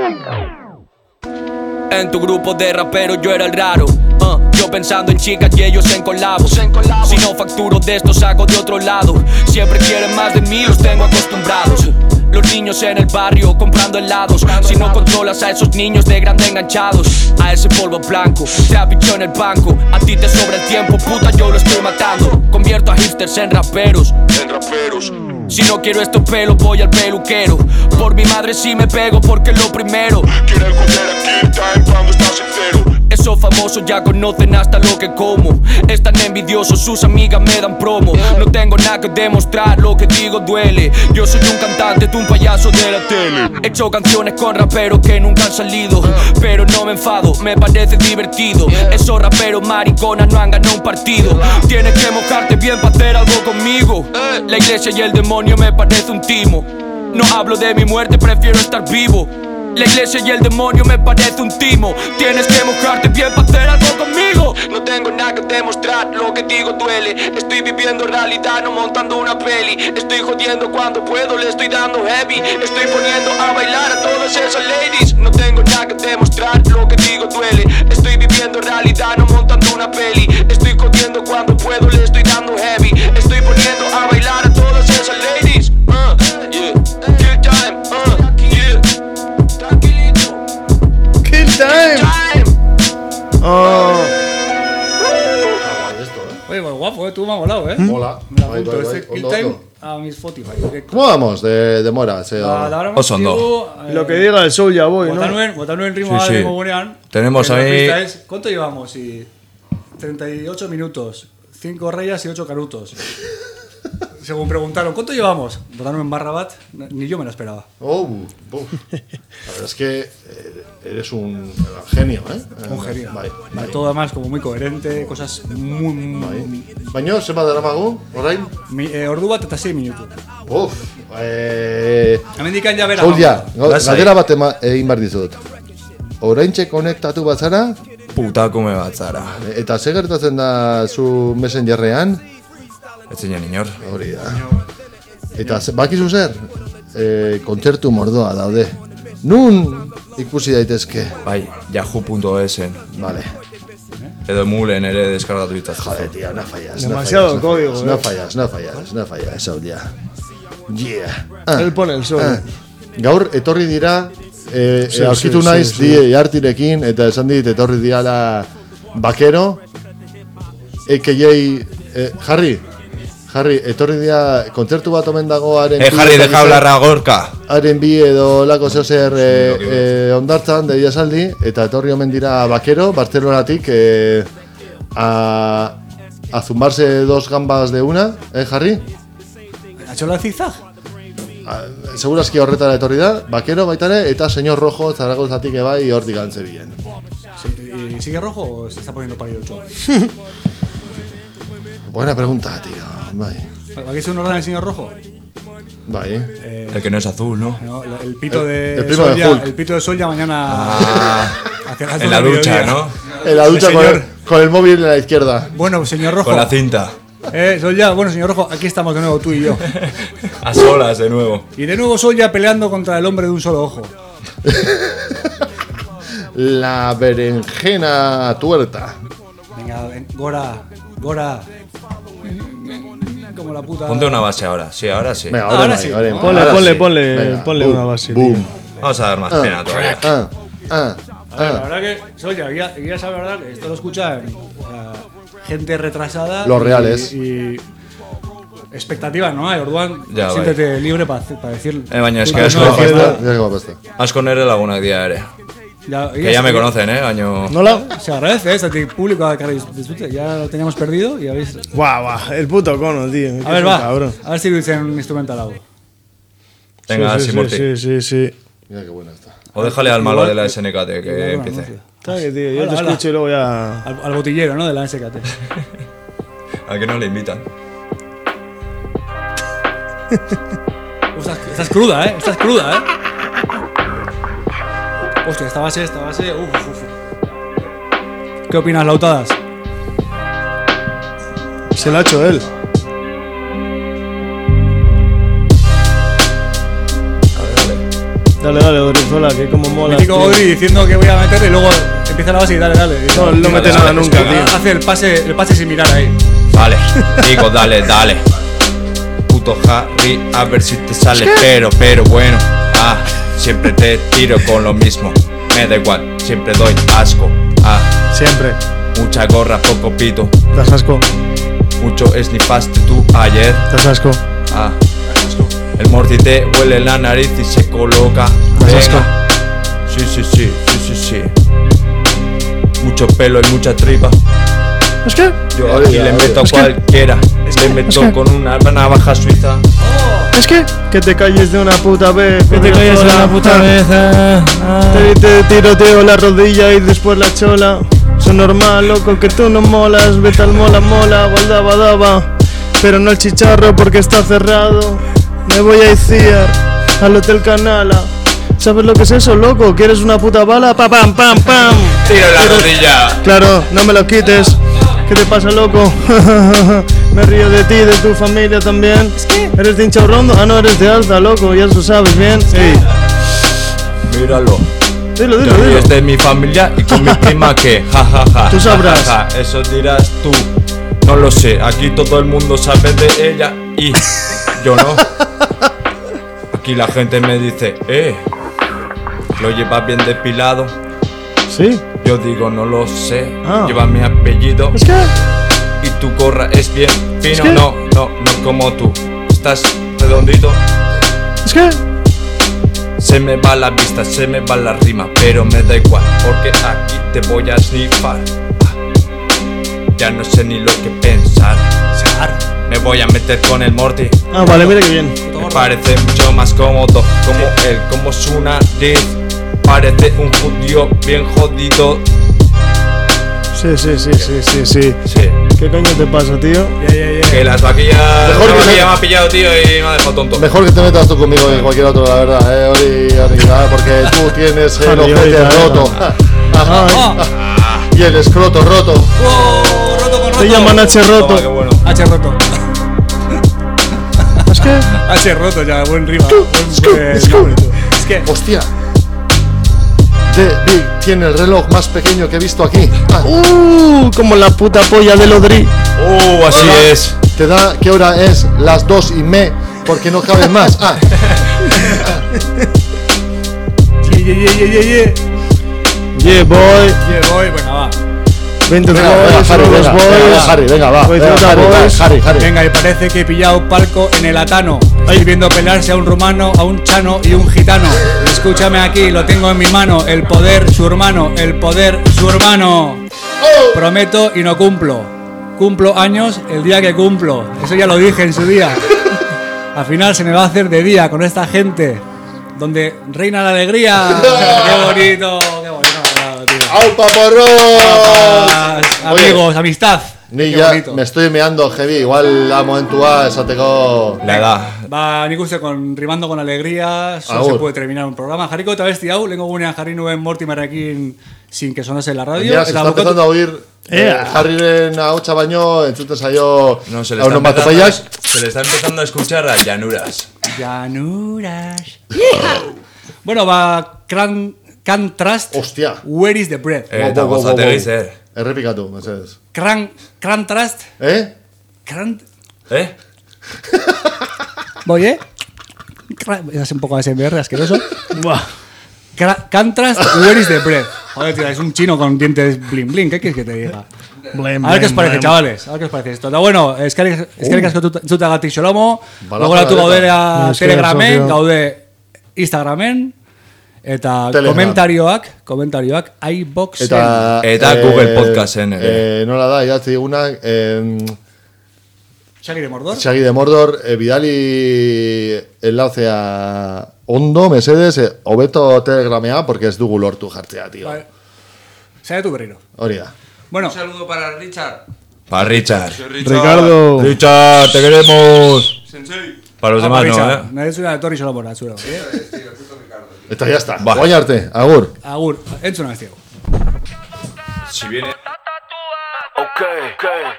on. En tu grupo de raperos yo era el raro. Yo pensando en chicas y ellos en colabos. Si no facturo de esto saco de otro lado. Siempre quieren más de mí, los tengo acostumbrados. Los niños en el barrio comprando helados. Si no controlas a esos niños de grande enganchados a ese polvo blanco, te apichó en el banco. A ti te sobra el tiempo, puta, yo lo estoy matando. Convierto a hipsters en raperos. Si no quiero estos pelos, voy al peluquero. Por mi madre sí me pego porque es lo primero. Quiero escuchar a Kill Time cuando estás sincero. Esos famosos ya conocen hasta lo que como. Están envidiosos, sus amigas me dan promo. No tengo nada que demostrar, lo que digo duele. Yo soy un cantante, tú un payaso de la tele. He hecho canciones con raperos que nunca han salido, pero no me enfado, me parece divertido. Esos raperos mariconas no han ganado un partido. Tienes que mojarte bien para hacer algo conmigo. La iglesia y el demonio me parece un timo. No hablo de mi muerte, prefiero estar vivo. La iglesia y el demonio me parece un timo. Tienes que mojarte bien para hacer algo conmigo. No tengo nada que demostrar, lo que digo duele. Estoy viviendo realidad, no montando una peli. Estoy jodiendo cuando puedo, le estoy dando heavy. Estoy poniendo a bailar a todas esas ladies. No tengo nada que demostrar, lo que digo duele. Estoy viviendo realidad, no montando una peli. Estoy jodiendo cuando puedo, le estoy dando heavy. Estoy poniendo a bailar a todas esas ladies. Yeah. Kill time, yeah. Kill time. Oh. Oye, pues guapo, tú me has molado, Mola. Me la Bai, apunto, bai, este bai, Kill ondo, Time ondo. a mis Spotify. ¿Cómo vamos de mora? Oso ondo. Lo que diga el Soul ya voy, ¿no? Botanu en ritmo Sí, sí. de Mogonean. Tenemos La ahí- pista es, ¿cuánto llevamos? 38 minutos, 5 rayas y 8 canutos. Según preguntaron, ¿cuánto llevamos? Botanu en Barrabat, ni yo me lo esperaba. La verdad es que eres un genio, ¿eh? Un genio. Bai, Vale, todo además como muy coherente, cosas muy... Baina, zenbat daramagu, orain? Ordu bat eta 6 minutu. Uf, Hemendikan ja bera. Saul, ja, Lasai. galdera bat egin behar dizut. Oraintxe konektatu bat zara, Putakume bat zara. eta ze gertatzen da zu messengerrean, Ez zinen inor. hori da. Eta bakizu zer, kontzertu mordoa daude. Nun ikusi daitezke. Bai, yahoo.esen. Vale. Edo emulen ere deskargatu ditaz. Joder, tío, no fallas. Demasiado no código, fallas, no fallas, Saul, ya. Yeah. Él pone el sol. Gaur etorri dira, Sí, aurkitu sí, naiz sí, di Artirekin, eta esan dit etorri diala Bakero, Jarri, etorri dira kontzertu bat omen dago haren Jarri, deja hablarra gorka. haren bi edo lako zer ondartzan de Iasaldi, eta etorri omen dira Bakero, Barcelonatik a zumbarse 2 gambas de una, Jarri? ¿Ha hecho la zigzag? Segurazki horretara etorri da, Bakero baitare, eta Señor Rojo Zaragozatik ebai hortik antzebilen. ¿Y sigue rojo o se está poniendo pálido el show? Buena pregunta, tío. Bai. ¿Aquí es un orden del señor rojo? Bai. El que no es azul, ¿no? No, el pito de el primo Sol de ya, Hulk. el pito de Sol ya mañana hacia las En la 12 del ducha, mediodía. ¿no? En la ducha Señor. con el móvil en la izquierda. Bueno, señor rojo. Con la cinta. Sol ya, bueno, señor rojo, aquí estamos de nuevo tú y yo. A solas de nuevo. Y de nuevo Sol ya peleando contra el hombre de un solo ojo. La berenjena tuerta. Venga, Gora. Como la puta. Ponte una base ahora. Sí, ahora sí. Venga, Ahora ahora sí, sí. ¿no? Ponle Venga, una base. Boom. Vamos a dar más pena todavía. A ver, la verdad que Sol ya sabe, la verdad que esto lo escucha gente retrasada. Los reales. Y expectativas, ¿no? Orduan, Ya, siéntete libre para decir. Baina es que No, asko, no, Mira cómo pasa. asko nere lagunak dira ere. Que ya me conocen, baina... Nola, se agradece, este público que habéis disfrute. Ya lo teníamos perdido y habéis. Guau, el puto cono, tío. A ver, va. A ver si lo dicen un instrumental algo. Venga, sí, Morty. Sí. Mira qué buena está. O déjale al malo de la SNKT que empiece. Claro que, tío, yo Hala, te hala. escucho y luego ya. Al botillero, ¿no? De la SKT. A que no le invitan. Esta es cruda, ¿eh? Esta es cruda, ¿eh? Hostia, esta base. Uf. ¿Qué opinas, Lautadas? Se lo ha hecho él. Dale, Odrizola, que como mola. Mítico Odri diciendo que voy a meter y luego empieza la base y dale. No, él no mete nada nunca, tío. Hace el pase sin mirar ahí. Vale, digo, dale. Puto Harry, a ver si te sale, pero bueno. Siempre te tiro con lo mismo. Me da igual, siempre doy asco. Siempre. Mucha gorra, poco pito. Das asco. Mucho snifaste tú ayer. Das asco. El Morty te huele la nariz y se coloca. Das asco. Sí. mucho pelo y mucha tripa. ¿Es que? Yo aquí le meto a cualquiera. Le meto con una navaja suiza. Es que te calles de una puta vez. Que te calles de una puta vez. Te tiroteo la rodilla y después la chola. Eso es normal, loco, que tú no molas. Vete al mola, guardaba, daba. Pero no el chicharro porque está cerrado. Me voy a Iciar, al Hotel Canala. ¿Sabes lo que es eso, loco? ¿Quieres una puta bala? ¡Pam, pam, pam, pam! ¡Tiro la rodilla! Claro, no me lo quites. ¿Qué te pasa, loco? Me río de ti, de tu familia también. ¿Eres de Inchaurrondo? Ah, no, eres de Alta, loco, ya lo sabes bien. Sí. Míralo. Dilo. Te ríes de mi familia y con mi prima que ja. Tú sabrás. Ja, eso dirás tú. No lo sé, aquí todo el mundo sabe de ella y yo no. Aquí la gente me dice, ¿lo llevas bien depilado? Sí. Yo digo, no lo sé, lleva mi apellido. ¿Es que? Y tu gorra es bien fino, ¿Es que? no como tú. Estás redondito. ¿Es que? Se me va la vista, se me va la rima, pero me da igual, porque aquí te voy a snifar. Ya no sé ni lo que pensar. Me voy a meter con el Morty. Ah, vale, mira que bien. Me parece mucho más cómodo, como él, como su nariz. Parece un judío bien jodido. Sí. ¿Qué coño te pasa, tío? Que las vaquillas. Mejor Una que vaquilla se- me ha pillado, tío, y me ha dejado tonto. Mejor que te metas tú conmigo que cualquier otro, la verdad, Ori, porque tú tienes el Ori, ojete Ori, roto. Y el escroto roto. Te llaman H roto. Toma, qué bueno. H roto. ¿Es que? H roto ya, buen rima. Es que. Hostia. Big tiene el reloj más pequeño que he visto aquí. Como la puta polla de Lodri. Así es. Te da, ¿qué hora es? Las 2:30, porque no cabe más. Yeah, boy. Venga, va. 20 Venga, boys, Harry, los venga, boys. Harry, venga, va. Boys, Venga, otra boys. Harry. Venga, y parece que he pillado palco en el Atano. Estoy viendo pelearse a un rumano, a un chano y un gitano. Escúchame aquí, lo tengo en mi mano. El poder, su hermano. El poder, su hermano. Prometo y no cumplo. Cumplo años el día que cumplo. Eso ya lo dije en su día. Al final se me va a hacer de día con esta gente. Donde reina la alegría. ¡Qué bonito! ¡Qué bonito! Tío. ¡Aupa porros! Amigos, amistad. Ni Qué ya bonito. me estoy meando heavy, igual la momentua esateko La edad. Va, nik uste rimando con alegría, solo Agur. se puede terminar un programa. Jarriko eta besti hau, lehenko gunean jarri nuen Mortimerrekin sin que sonase en la radio. Ya se está empezando a oír Harryren ahotsa baino entzuten zaio No, se le está empezando a escuchar a llanuras. Llanuras. Bueno, va Contrast. Hostia. Where is the bread? Eta gozate geizer. Errepikatu, mesedez. Contrast. Voy, es un poco ASMR asqueroso. Contrast, where is the bread? Joder, tío, es un chino con dientes bling bling. ¿Qué quieres que te diga? A ver qué os parece, chavales. A ver qué os parece esto. Eta bueno, eskerrik asko entzutagatik Xolomo. Gogoratu gaudera Telegramen, gaude Instagramen. Eta komentarioak iBoxen. Eta Google Podcasten ere. Nola da, idatzi diguna Shaggy de Mordor. Shaggy de Mordor, bidali enlauzea ondo, mesedez, hobeto Telegramea, porque ez dugu lortu jartzea, tío. Vale. Saiatu berriro. Hori da. Bueno. Un saludo para Richard. Para Richard. Ricardo. Richard, te queremos. Sensei. Para los demás no, Nahi zura etorri Solomona, zura. Eta ya está. Guain arte, agur. Agur, entzuna ez diego. Si viene. Okay.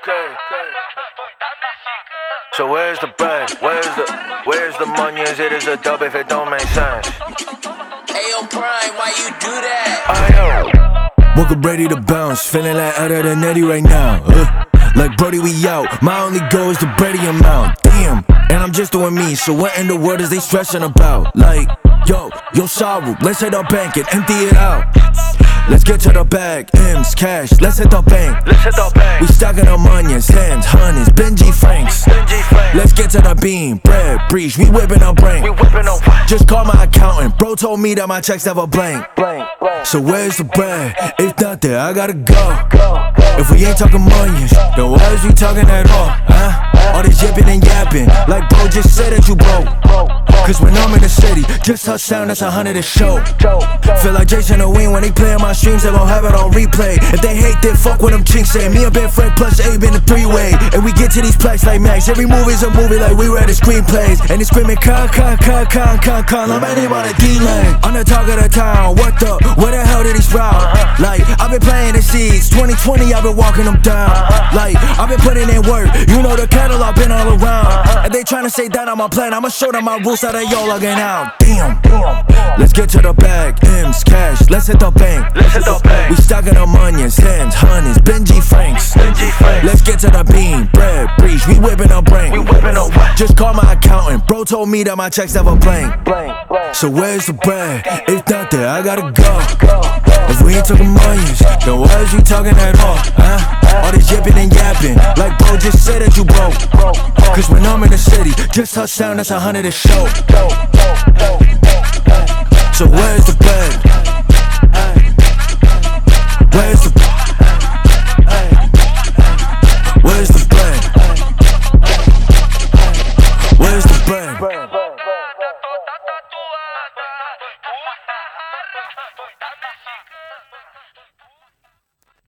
So where's the bread? Where's the money? Is it a dub if it don't make sense? Ayo Prime, why you do that? Woke up ready to bounce, feeling like out of the netty right now. Like Brody, we out. My only goal is the Brady amount. Damn, and I'm just doing me. So what in the world is they stressing about? Like, yo, Saru, let's hit our bank and empty it out. Let's get to the bag, M's, cash, let's hit the bank. We stacking our onions, hands, honeys, Benji Franks. Let's get to the beam, bread, breach, we whipping our brain. Just call my accountant, bro told me that my checks never blank. So where's the bread? If not there, I gotta go. If we ain't talking millions, then why is we talking at all? Huh? All this yipping and yapping, like bro just said that you broke. Cause when I'm in the city, just touchdown, that's 100 a show. Feel like Jason Oween when they play on my streams, they gon' have it on replay. If they hate, then fuck what them chinks say. Me and Ben Frank plus Abe in a three-way. And we get to these plaques like Max. Every movie's a movie like we read the screenplays. And they screaming con, I'm anybody D-Lane. On the talk of the town, where the hell did he sprout? Like, I've been planting the seeds, 2020 I've been walking them down. Like, I've been putting in work, you know the catalog been all around. And they tryna say that I'm a plan, I'ma show them my rules that they all logging out. Damn, let's get to the bag, M's, cash, let's hit the bank. We stacking them onions, hens, honeys, Benji Franks. Let's get to the bean, bread, breach, we whipping a brain. Just call my accountant, bro told me that my checks never blank. So where's the bread? If not there, I gotta go. If we ain't talking millions, then why is we talking at all? Huh? All this yipping and yapping, like bro just said that you broke. Cause when I'm in the city, just touchdown, that's 100 a show. So where's the bread? Where's the Where's the bread? Where's the bread?